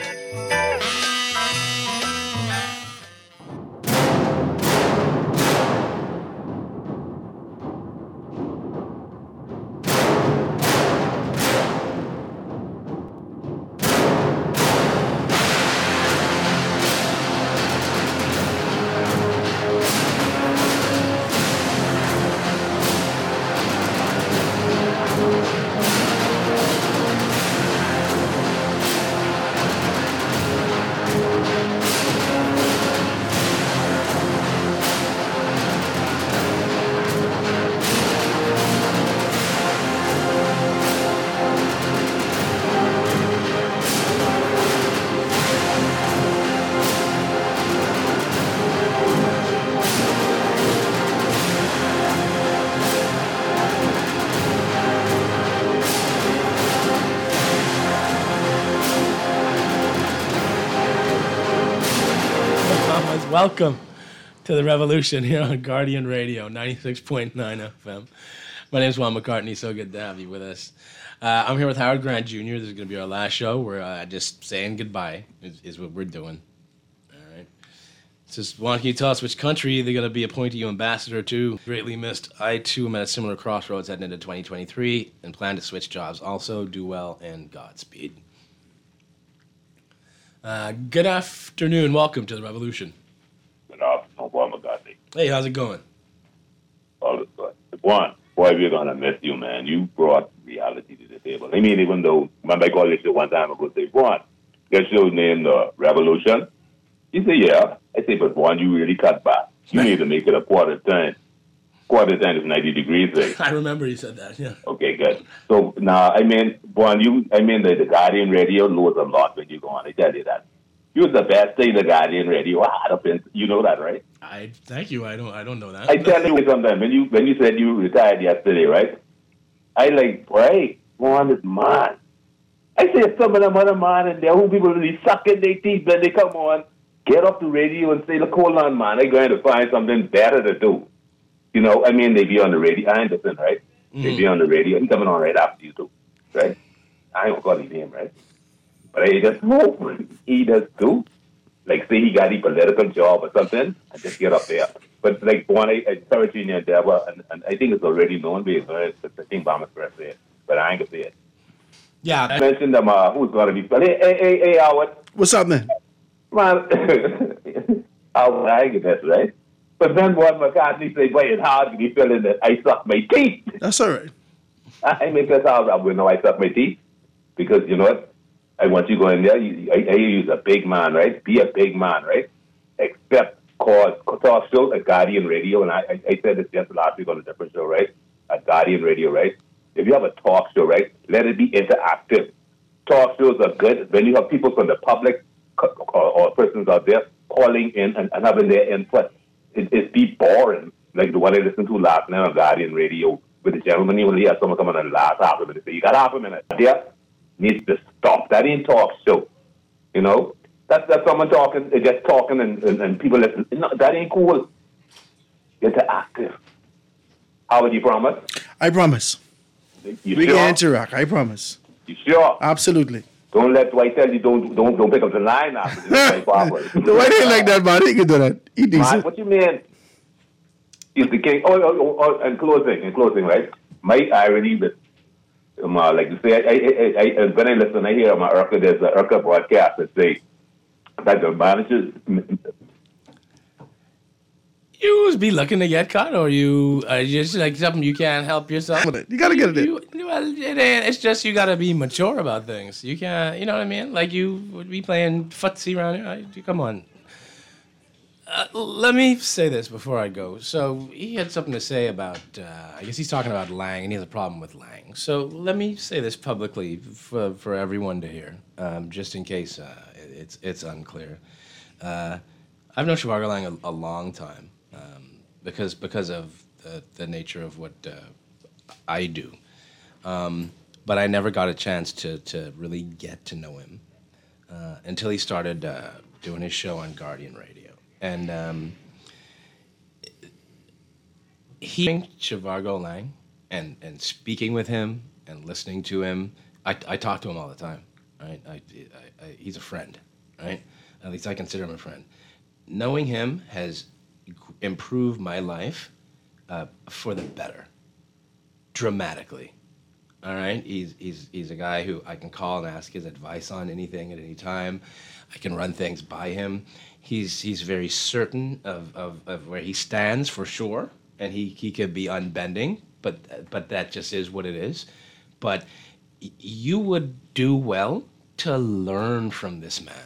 Welcome to the revolution here on Guardian Radio, ninety-six point nine F M. My name is Juan McCartney. So good to have you with us. Uh, I'm here with Howard Grant Junior This is going to be our last show. We're uh, just saying goodbye is, is what we're doing. All right. Just Juan, can you tell us which country they're going to be appointing you ambassador to? Greatly missed. I, too, am at a similar crossroads heading into twenty twenty-three and plan to switch jobs. Also, do well and Godspeed. Uh, good afternoon. Welcome to the revolution. Good afternoon. Hey, how's it going? All is good. One, boy, we're gonna miss you, man. You brought reality to the table. I mean, even though remember I called this show one time ago, say, Juan, your show's named uh, Revolution. You say, yeah. I say, but Juan, you really cut back. You need to make it a quarter time. Quarter time is ninety degrees, right? I remember you said that. Yeah. Okay, good. So now, I mean, Juan, you, I mean, the, the Guardian Radio loads a lot when you go on. I tell you that. You was the best thing the Guardian Radio had up in. You know that, right? I thank you. I don't. I don't know that. I tell you something. When you when you said you retired yesterday, right? I like, boy, Juan is man. I say some of them other man and there who people really sucking their teeth when they come on, get off the radio and say, look, hold on, man, I'm going to find something better to do. You know, I mean, they be on the radio. I understand, right? Mm. They be on the radio. He's coming on right after you, too, right? I don't call his name, right? But I just hope he does, too. Like, say he got a political job or something, and just get up there. But, like, one, I, I started in Endeavor, and, and I think it's already known because I think Bombers Press said, but I ain't going to say it. Yeah. I mentioned them, uh, who's going to be, hey, hey, hey, hey, Howard. What's up, man? Man, Howard, I ain't that, right? But then one McCartney said, boy, it's hard to be feeling that I suck my teeth. That's all right. I make that sound, I will know I suck my teeth. Because, you know what? I want you to go in there. You, I, I use a big man, right? Be a big man, right? Except cause talk show at Guardian Radio, and I, I, I said this just last week on a different show, right? At Guardian Radio, right? If you have a talk show, right, let it be interactive. Talk shows are good when you have people from the public or, or persons out there calling in and, and having their input. It, it's be boring, like the one I listened to last night on Guardian Radio with the gentleman. You only had someone come on the last half a minute. Say, you got half a minute. There needs to stop. That ain't talk show. You know? That's, that's someone talking, they're just talking and, and, and people listen. No, that ain't cool. Interactive. How would you promise? I promise. You we sure? can interact. I promise. You sure? Absolutely. Don't let Dwight tell you don't don't don't pick up the line after this. The Dwight ain't like that, man. He can do that. He decent. Man, what you mean? He's the king. Oh, oh, oh, oh, and closing, and closing, right? My irony with, um, uh, like you say, I, I, I, I, when I listen, I hear on my Urca, there's an Urca broadcast that say that the managers. You just be looking to get cut, or you uh, just like something you can't help yourself. You gotta get it in. You, well, it ain't, it's just you gotta be mature about things. You can't, you know what I mean? Like you would be playing footsie around here. I, come on. Uh, let me say this before I go. So he had something to say about. Uh, I guess he's talking about Lang, and he has a problem with Lang. So let me say this publicly for for everyone to hear, um, just in case uh, it's it's unclear. Uh, I've known Zhivargo Lang a, a long time. Um, because because of the, the nature of what uh, I do. Um, but I never got a chance to, to really get to know him uh, until he started uh, doing his show on Guardian Radio. And um, hearing Zhivargo Lang and, and speaking with him and listening to him, I, I talk to him all the time, right? I, I, I, he's a friend, right? At least I consider him a friend. Knowing him has improve my life uh, for the better, dramatically. All right, he's he's he's a guy who I can call and ask his advice on anything at any time. I can run things by him. He's he's very certain of, of, of where he stands for sure, and he, he could be unbending, but but that just is what it is. But y- you would do well to learn from this man.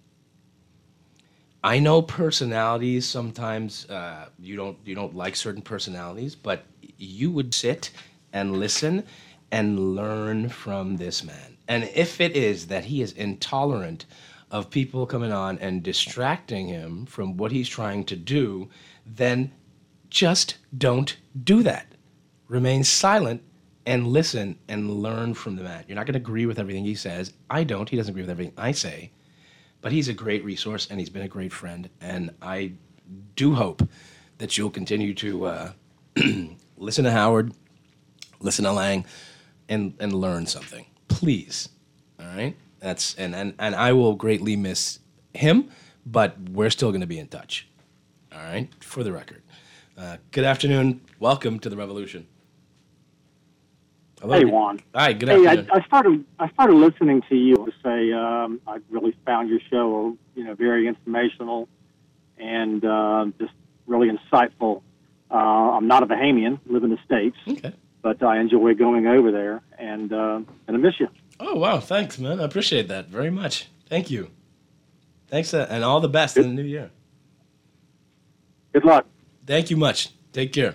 I know personalities sometimes uh, you don't you don't like certain personalities, but you would sit and listen and learn from this man. And if it is that he is intolerant of people coming on and distracting him from what he's trying to do, then just don't do that. Remain silent and listen and learn from the man. You're not going to agree with everything he says. I don't. He doesn't agree with everything I say. But he's a great resource, and he's been a great friend. And I do hope that you'll continue to uh, listen to Howard, listen to Lang, and, and learn something. Please. All right? That's and, and, and I will greatly miss him, but we're still going to be in touch. All right? For the record. Uh, good afternoon. Welcome to the Revolution. Hello. Hey, Juan. Hi, good hey, afternoon. I, I started I started listening to you to say um, I really found your show, you know, very informational, and uh, just really insightful. Uh, I'm not a Bahamian, live in the States, okay. but I enjoy going over there, and uh, and I miss you. Oh, wow. Thanks, man. I appreciate that very much. Thank you. Thanks, uh, and all the best in the new year. Good luck. Thank you much. Take care.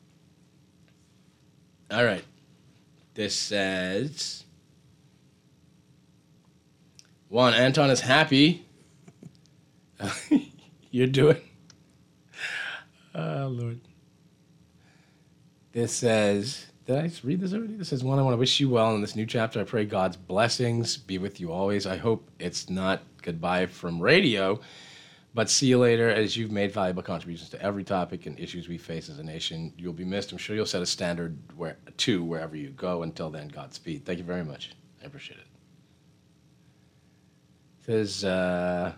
All right. This says, Juan, Anton is happy. You're doing. Oh, Lord. This says, did I read this already? This says, Juan, I want to wish you well in this new chapter. I pray God's blessings be with you always. I hope it's not goodbye from radio, but see you later, as you've made valuable contributions to every topic and issues we face as a nation. You'll be missed. I'm sure you'll set a standard where, too, wherever you go. Until then, Godspeed. Thank you very much. I appreciate it. It says, uh,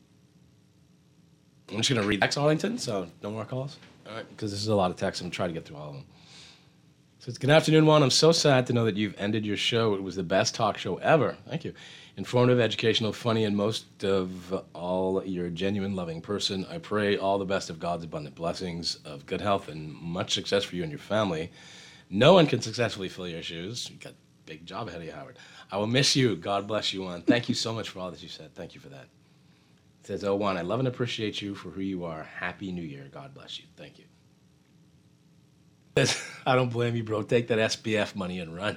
I'm just going to read text, Arlington, so no more calls. All right, because this is a lot of text. I'm trying to get through all of them. So it's good afternoon, Juan. I'm so sad to know that you've ended your show. It was the best talk show ever. Thank you. Informative, educational, funny, and most of all, you're a genuine, loving person. I pray all the best of God's abundant blessings, of good health, and much success for you and your family. No one can successfully fill your shoes. You've got a big job ahead of you, Howard. I will miss you. God bless you, Juan. Thank you so much for all that you said. Thank you for that. It says, oh, Juan, I love and appreciate you for who you are. Happy New Year. God bless you. Thank you. It says, I don't blame you, bro. Take that S B F money and run.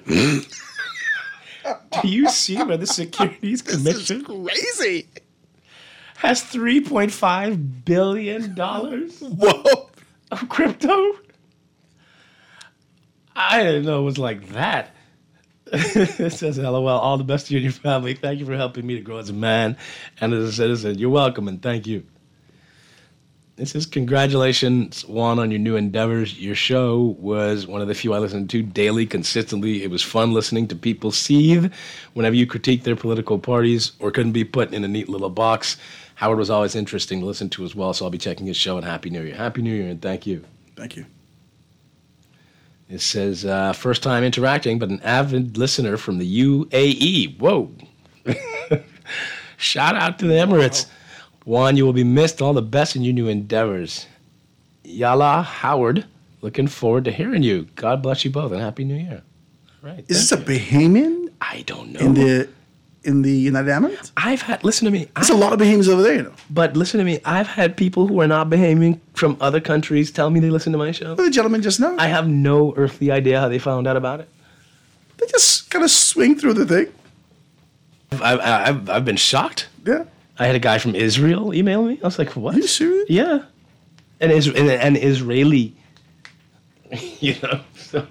Do you see where the Securities Commission crazy has three point five billion dollars Whoa. Of crypto? I didn't know it was like that. It says, L O L, all the best to you and your family. Thank you for helping me to grow as a man and as a citizen. You're welcome, and thank you. It says, congratulations, Juan, on your new endeavors. Your show was one of the few I listened to daily, consistently. It was fun listening to people seethe whenever you critique their political parties or couldn't be put in a neat little box. Howard was always interesting to listen to as well, so I'll be checking his show, and Happy New Year. Happy New Year, and thank you. Thank you. It says, uh, first time interacting, but an avid listener from the U A E. Whoa. Shout out to the Emirates. Wow. Juan, you will be missed. All the best in your new endeavors. Yala Howard, looking forward to hearing you. God bless you both, and Happy New Year. All right. Is this a Bahamian? I don't know. In the in the United Emirates? I've had, listen to me. There's a lot of Bahamians over there, you know. But listen to me. I've had people who are not Bahamian from other countries tell me they listen to my show. The gentleman just now. I have no earthly idea how they found out about it. They just kind of swing through the thing. I've, I've, I've been shocked. Yeah. I had a guy from Israel email me. I was like, what? Are you serious? Yeah. An, Is- an, an Israeli, you know. So.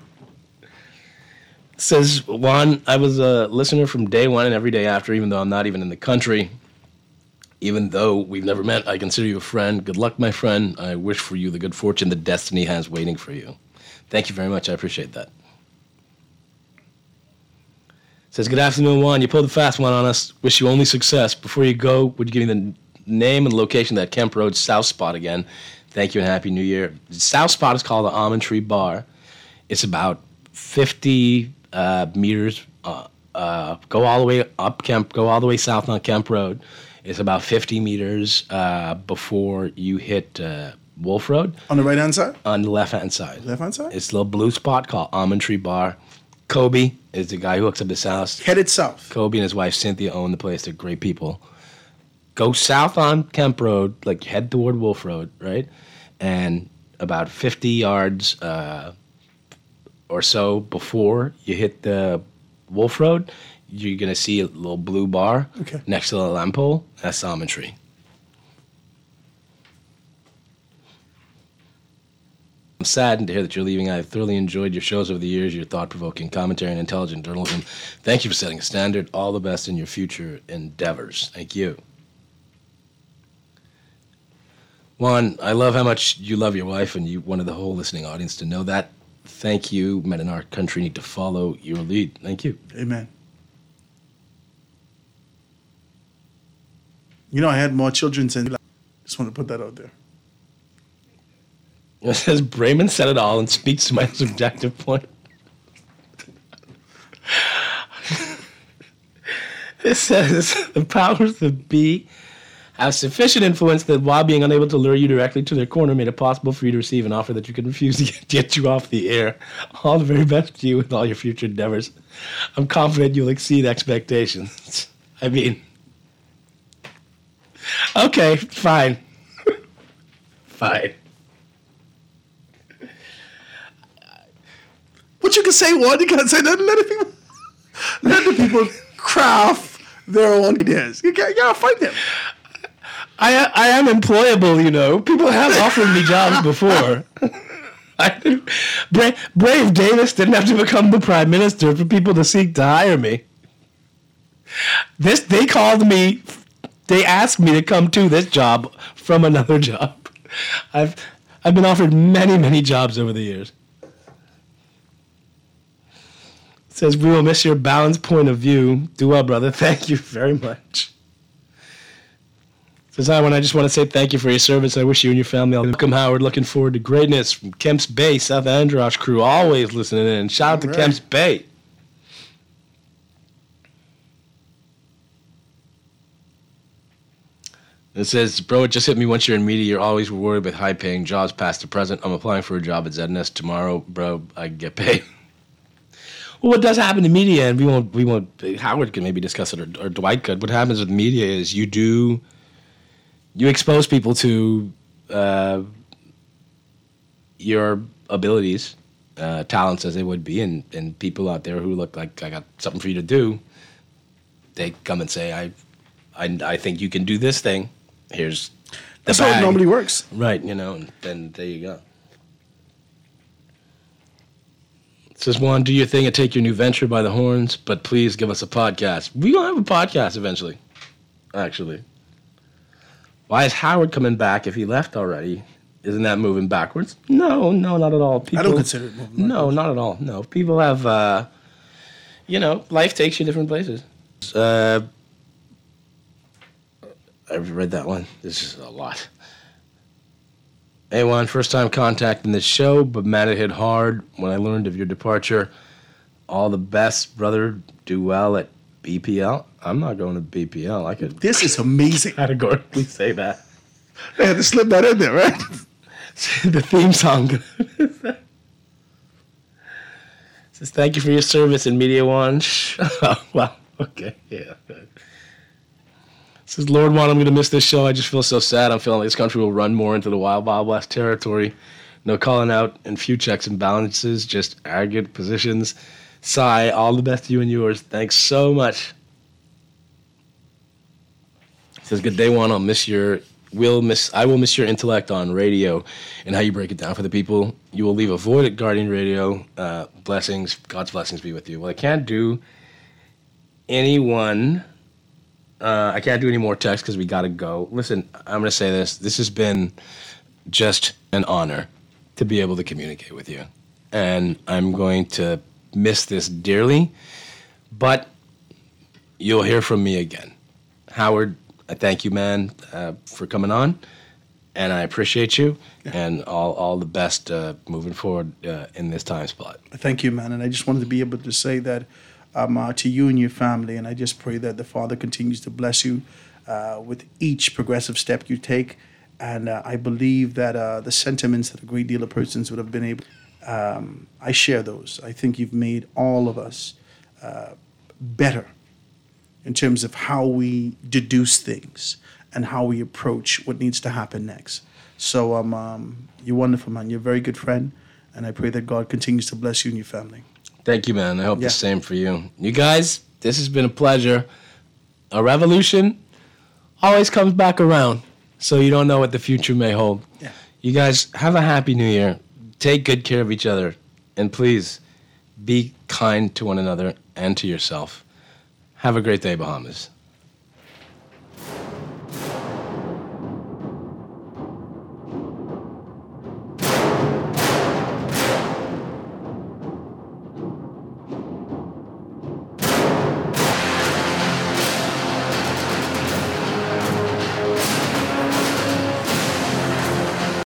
Says, Juan, I was a listener from day one and every day after, even though I'm not even in the country. Even though we've never met, I consider you a friend. Good luck, my friend. I wish for you the good fortune that destiny has waiting for you. Thank you very much. I appreciate that. Says, good afternoon, Juan. You pulled the fast one on us. Wish you only success. Before you go, would you give me the name and location of that Kemp Road South Spot again? Thank you and Happy New Year. The South Spot is called the Almond Tree Bar. It's about fifty uh, meters. Uh, uh, go all the way up Kemp. Go all the way south on Kemp Road. It's about fifty meters uh, before you hit uh, Wolf Road. On the right-hand side? On the left-hand side. Left-hand side? It's a little blue spot called Almond Tree Bar. Kobe is the guy who hooks up his house. Headed south. Kobe and his wife Cynthia own the place. They're great people. Go south on Kemp Road, like head toward Wolf Road, right? And about fifty yards uh, or so before you hit the Wolf Road, you're going to see a little blue bar okay. next to the lamp pole. That's Almond Tree. I'm saddened to hear that you're leaving. I've thoroughly enjoyed your shows over the years, your thought-provoking commentary and intelligent journalism. Thank you for setting a standard. All the best in your future endeavors. Thank you. Juan, I love how much you love your wife, and you wanted the whole listening audience to know that. Thank you. Men in our country need to follow your lead. Thank you. Amen. You know, I had more children since. Just want to put that out there. It says, Brayman said it all and speaks to my subjective point. It says, the powers that be have sufficient influence that while being unable to lure you directly to their corner made it possible for you to receive an offer that you could refuse to get, get you off the air. All the very best to you with all your future endeavors. I'm confident you'll exceed expectations. I mean, okay, fine. Fine. But you can say one, you can't say nothing. Let the people, let the people craft their own ideas. You gotta, you gotta fight them. I I am employable, you know. People have offered me jobs before. I, Bra- Brave Davis didn't have to become the prime minister for people to seek to hire me. This they called me. They asked me to come to this job from another job. I've I've been offered many many jobs over the years. It says we will miss your balanced point of view. Do well, brother. Thank you very much. Says I, when I just want to say thank you for your service. I wish you and your family all welcome, Howard. Looking forward to greatness from Kemps Bay, South Androsh crew, always listening in. Shout out to Right. Kemps Bay. It says, bro, it just hit me once you're in media. You're always rewarded with high-paying jobs past to present. I'm applying for a job at Z N S tomorrow, bro. I can get paid. Well, what does happen to media, and we won't, we won't. Howard can maybe discuss it, or, or Dwight could. What happens with media is you do. You expose people to uh, your abilities, uh, talents as they would be, and, and people out there who look like I got something for you to do, they come and say, I, I, I think you can do this thing. Here's the That's how it bag. normally works. Right, you know, and then there you go. It says, Juan, do your thing and take your new venture by the horns, but please give us a podcast. We're going to have a podcast eventually, actually. Why is Howard coming back if he left already? Isn't that moving backwards? No, no, not at all. People, I don't consider it moving No, not at all. No, people have, uh, you know, life takes you different places. Uh, I've read that one. This is a lot. Hey, Juan, first time contacting this show, but man, it hit hard when I learned of your departure. All the best, brother. Do well at B P L. I'm not going to B P L. I could. This is amazing. Categorically say that. They had to slip that in there, right? The theme song. Says thank you for your service in Media One. Oh, well, okay, yeah. Says Lord Juan, I'm going to miss this show. I just feel so sad. I'm feeling like this country will run more into the wild, wild west territory. No calling out and few checks and balances, just arrogant positions. Sigh. All the best to you and yours. Thanks so much. Says good day, Juan. I'll miss your will miss. I will miss your intellect on radio and how you break it down for the people. You will leave a void at Guardian Radio. Uh, blessings, God's blessings be with you. Well, I can't do anyone. Uh, I can't do any more texts because we got to go. Listen, I'm going to say this. This has been just an honor to be able to communicate with you. And I'm going to miss this dearly, but you'll hear from me again. Howard, I thank you, man, uh, for coming on, and I appreciate you, yeah. and all, all the best uh, moving forward uh, in this time spot. Thank you, man, and I just wanted to be able to say that um, uh, to you and your family, and I just pray that the Father continues to bless you uh, with each progressive step you take, and uh, I believe that uh, the sentiments that a great deal of persons would have been able, um, I share those. I think you've made all of us uh, better in terms of how we deduce things and how we approach what needs to happen next. So um, um, you're wonderful, man. You're a very good friend, and I pray that God continues to bless you and your family. Thank you, man. I hope Yeah. the same for you. You guys, this has been a pleasure. A revolution always comes back around, so you don't know what the future may hold. Yeah. You guys, have a happy new year. Take good care of each other, and please be kind to one another and to yourself. Have a great day, Bahamas.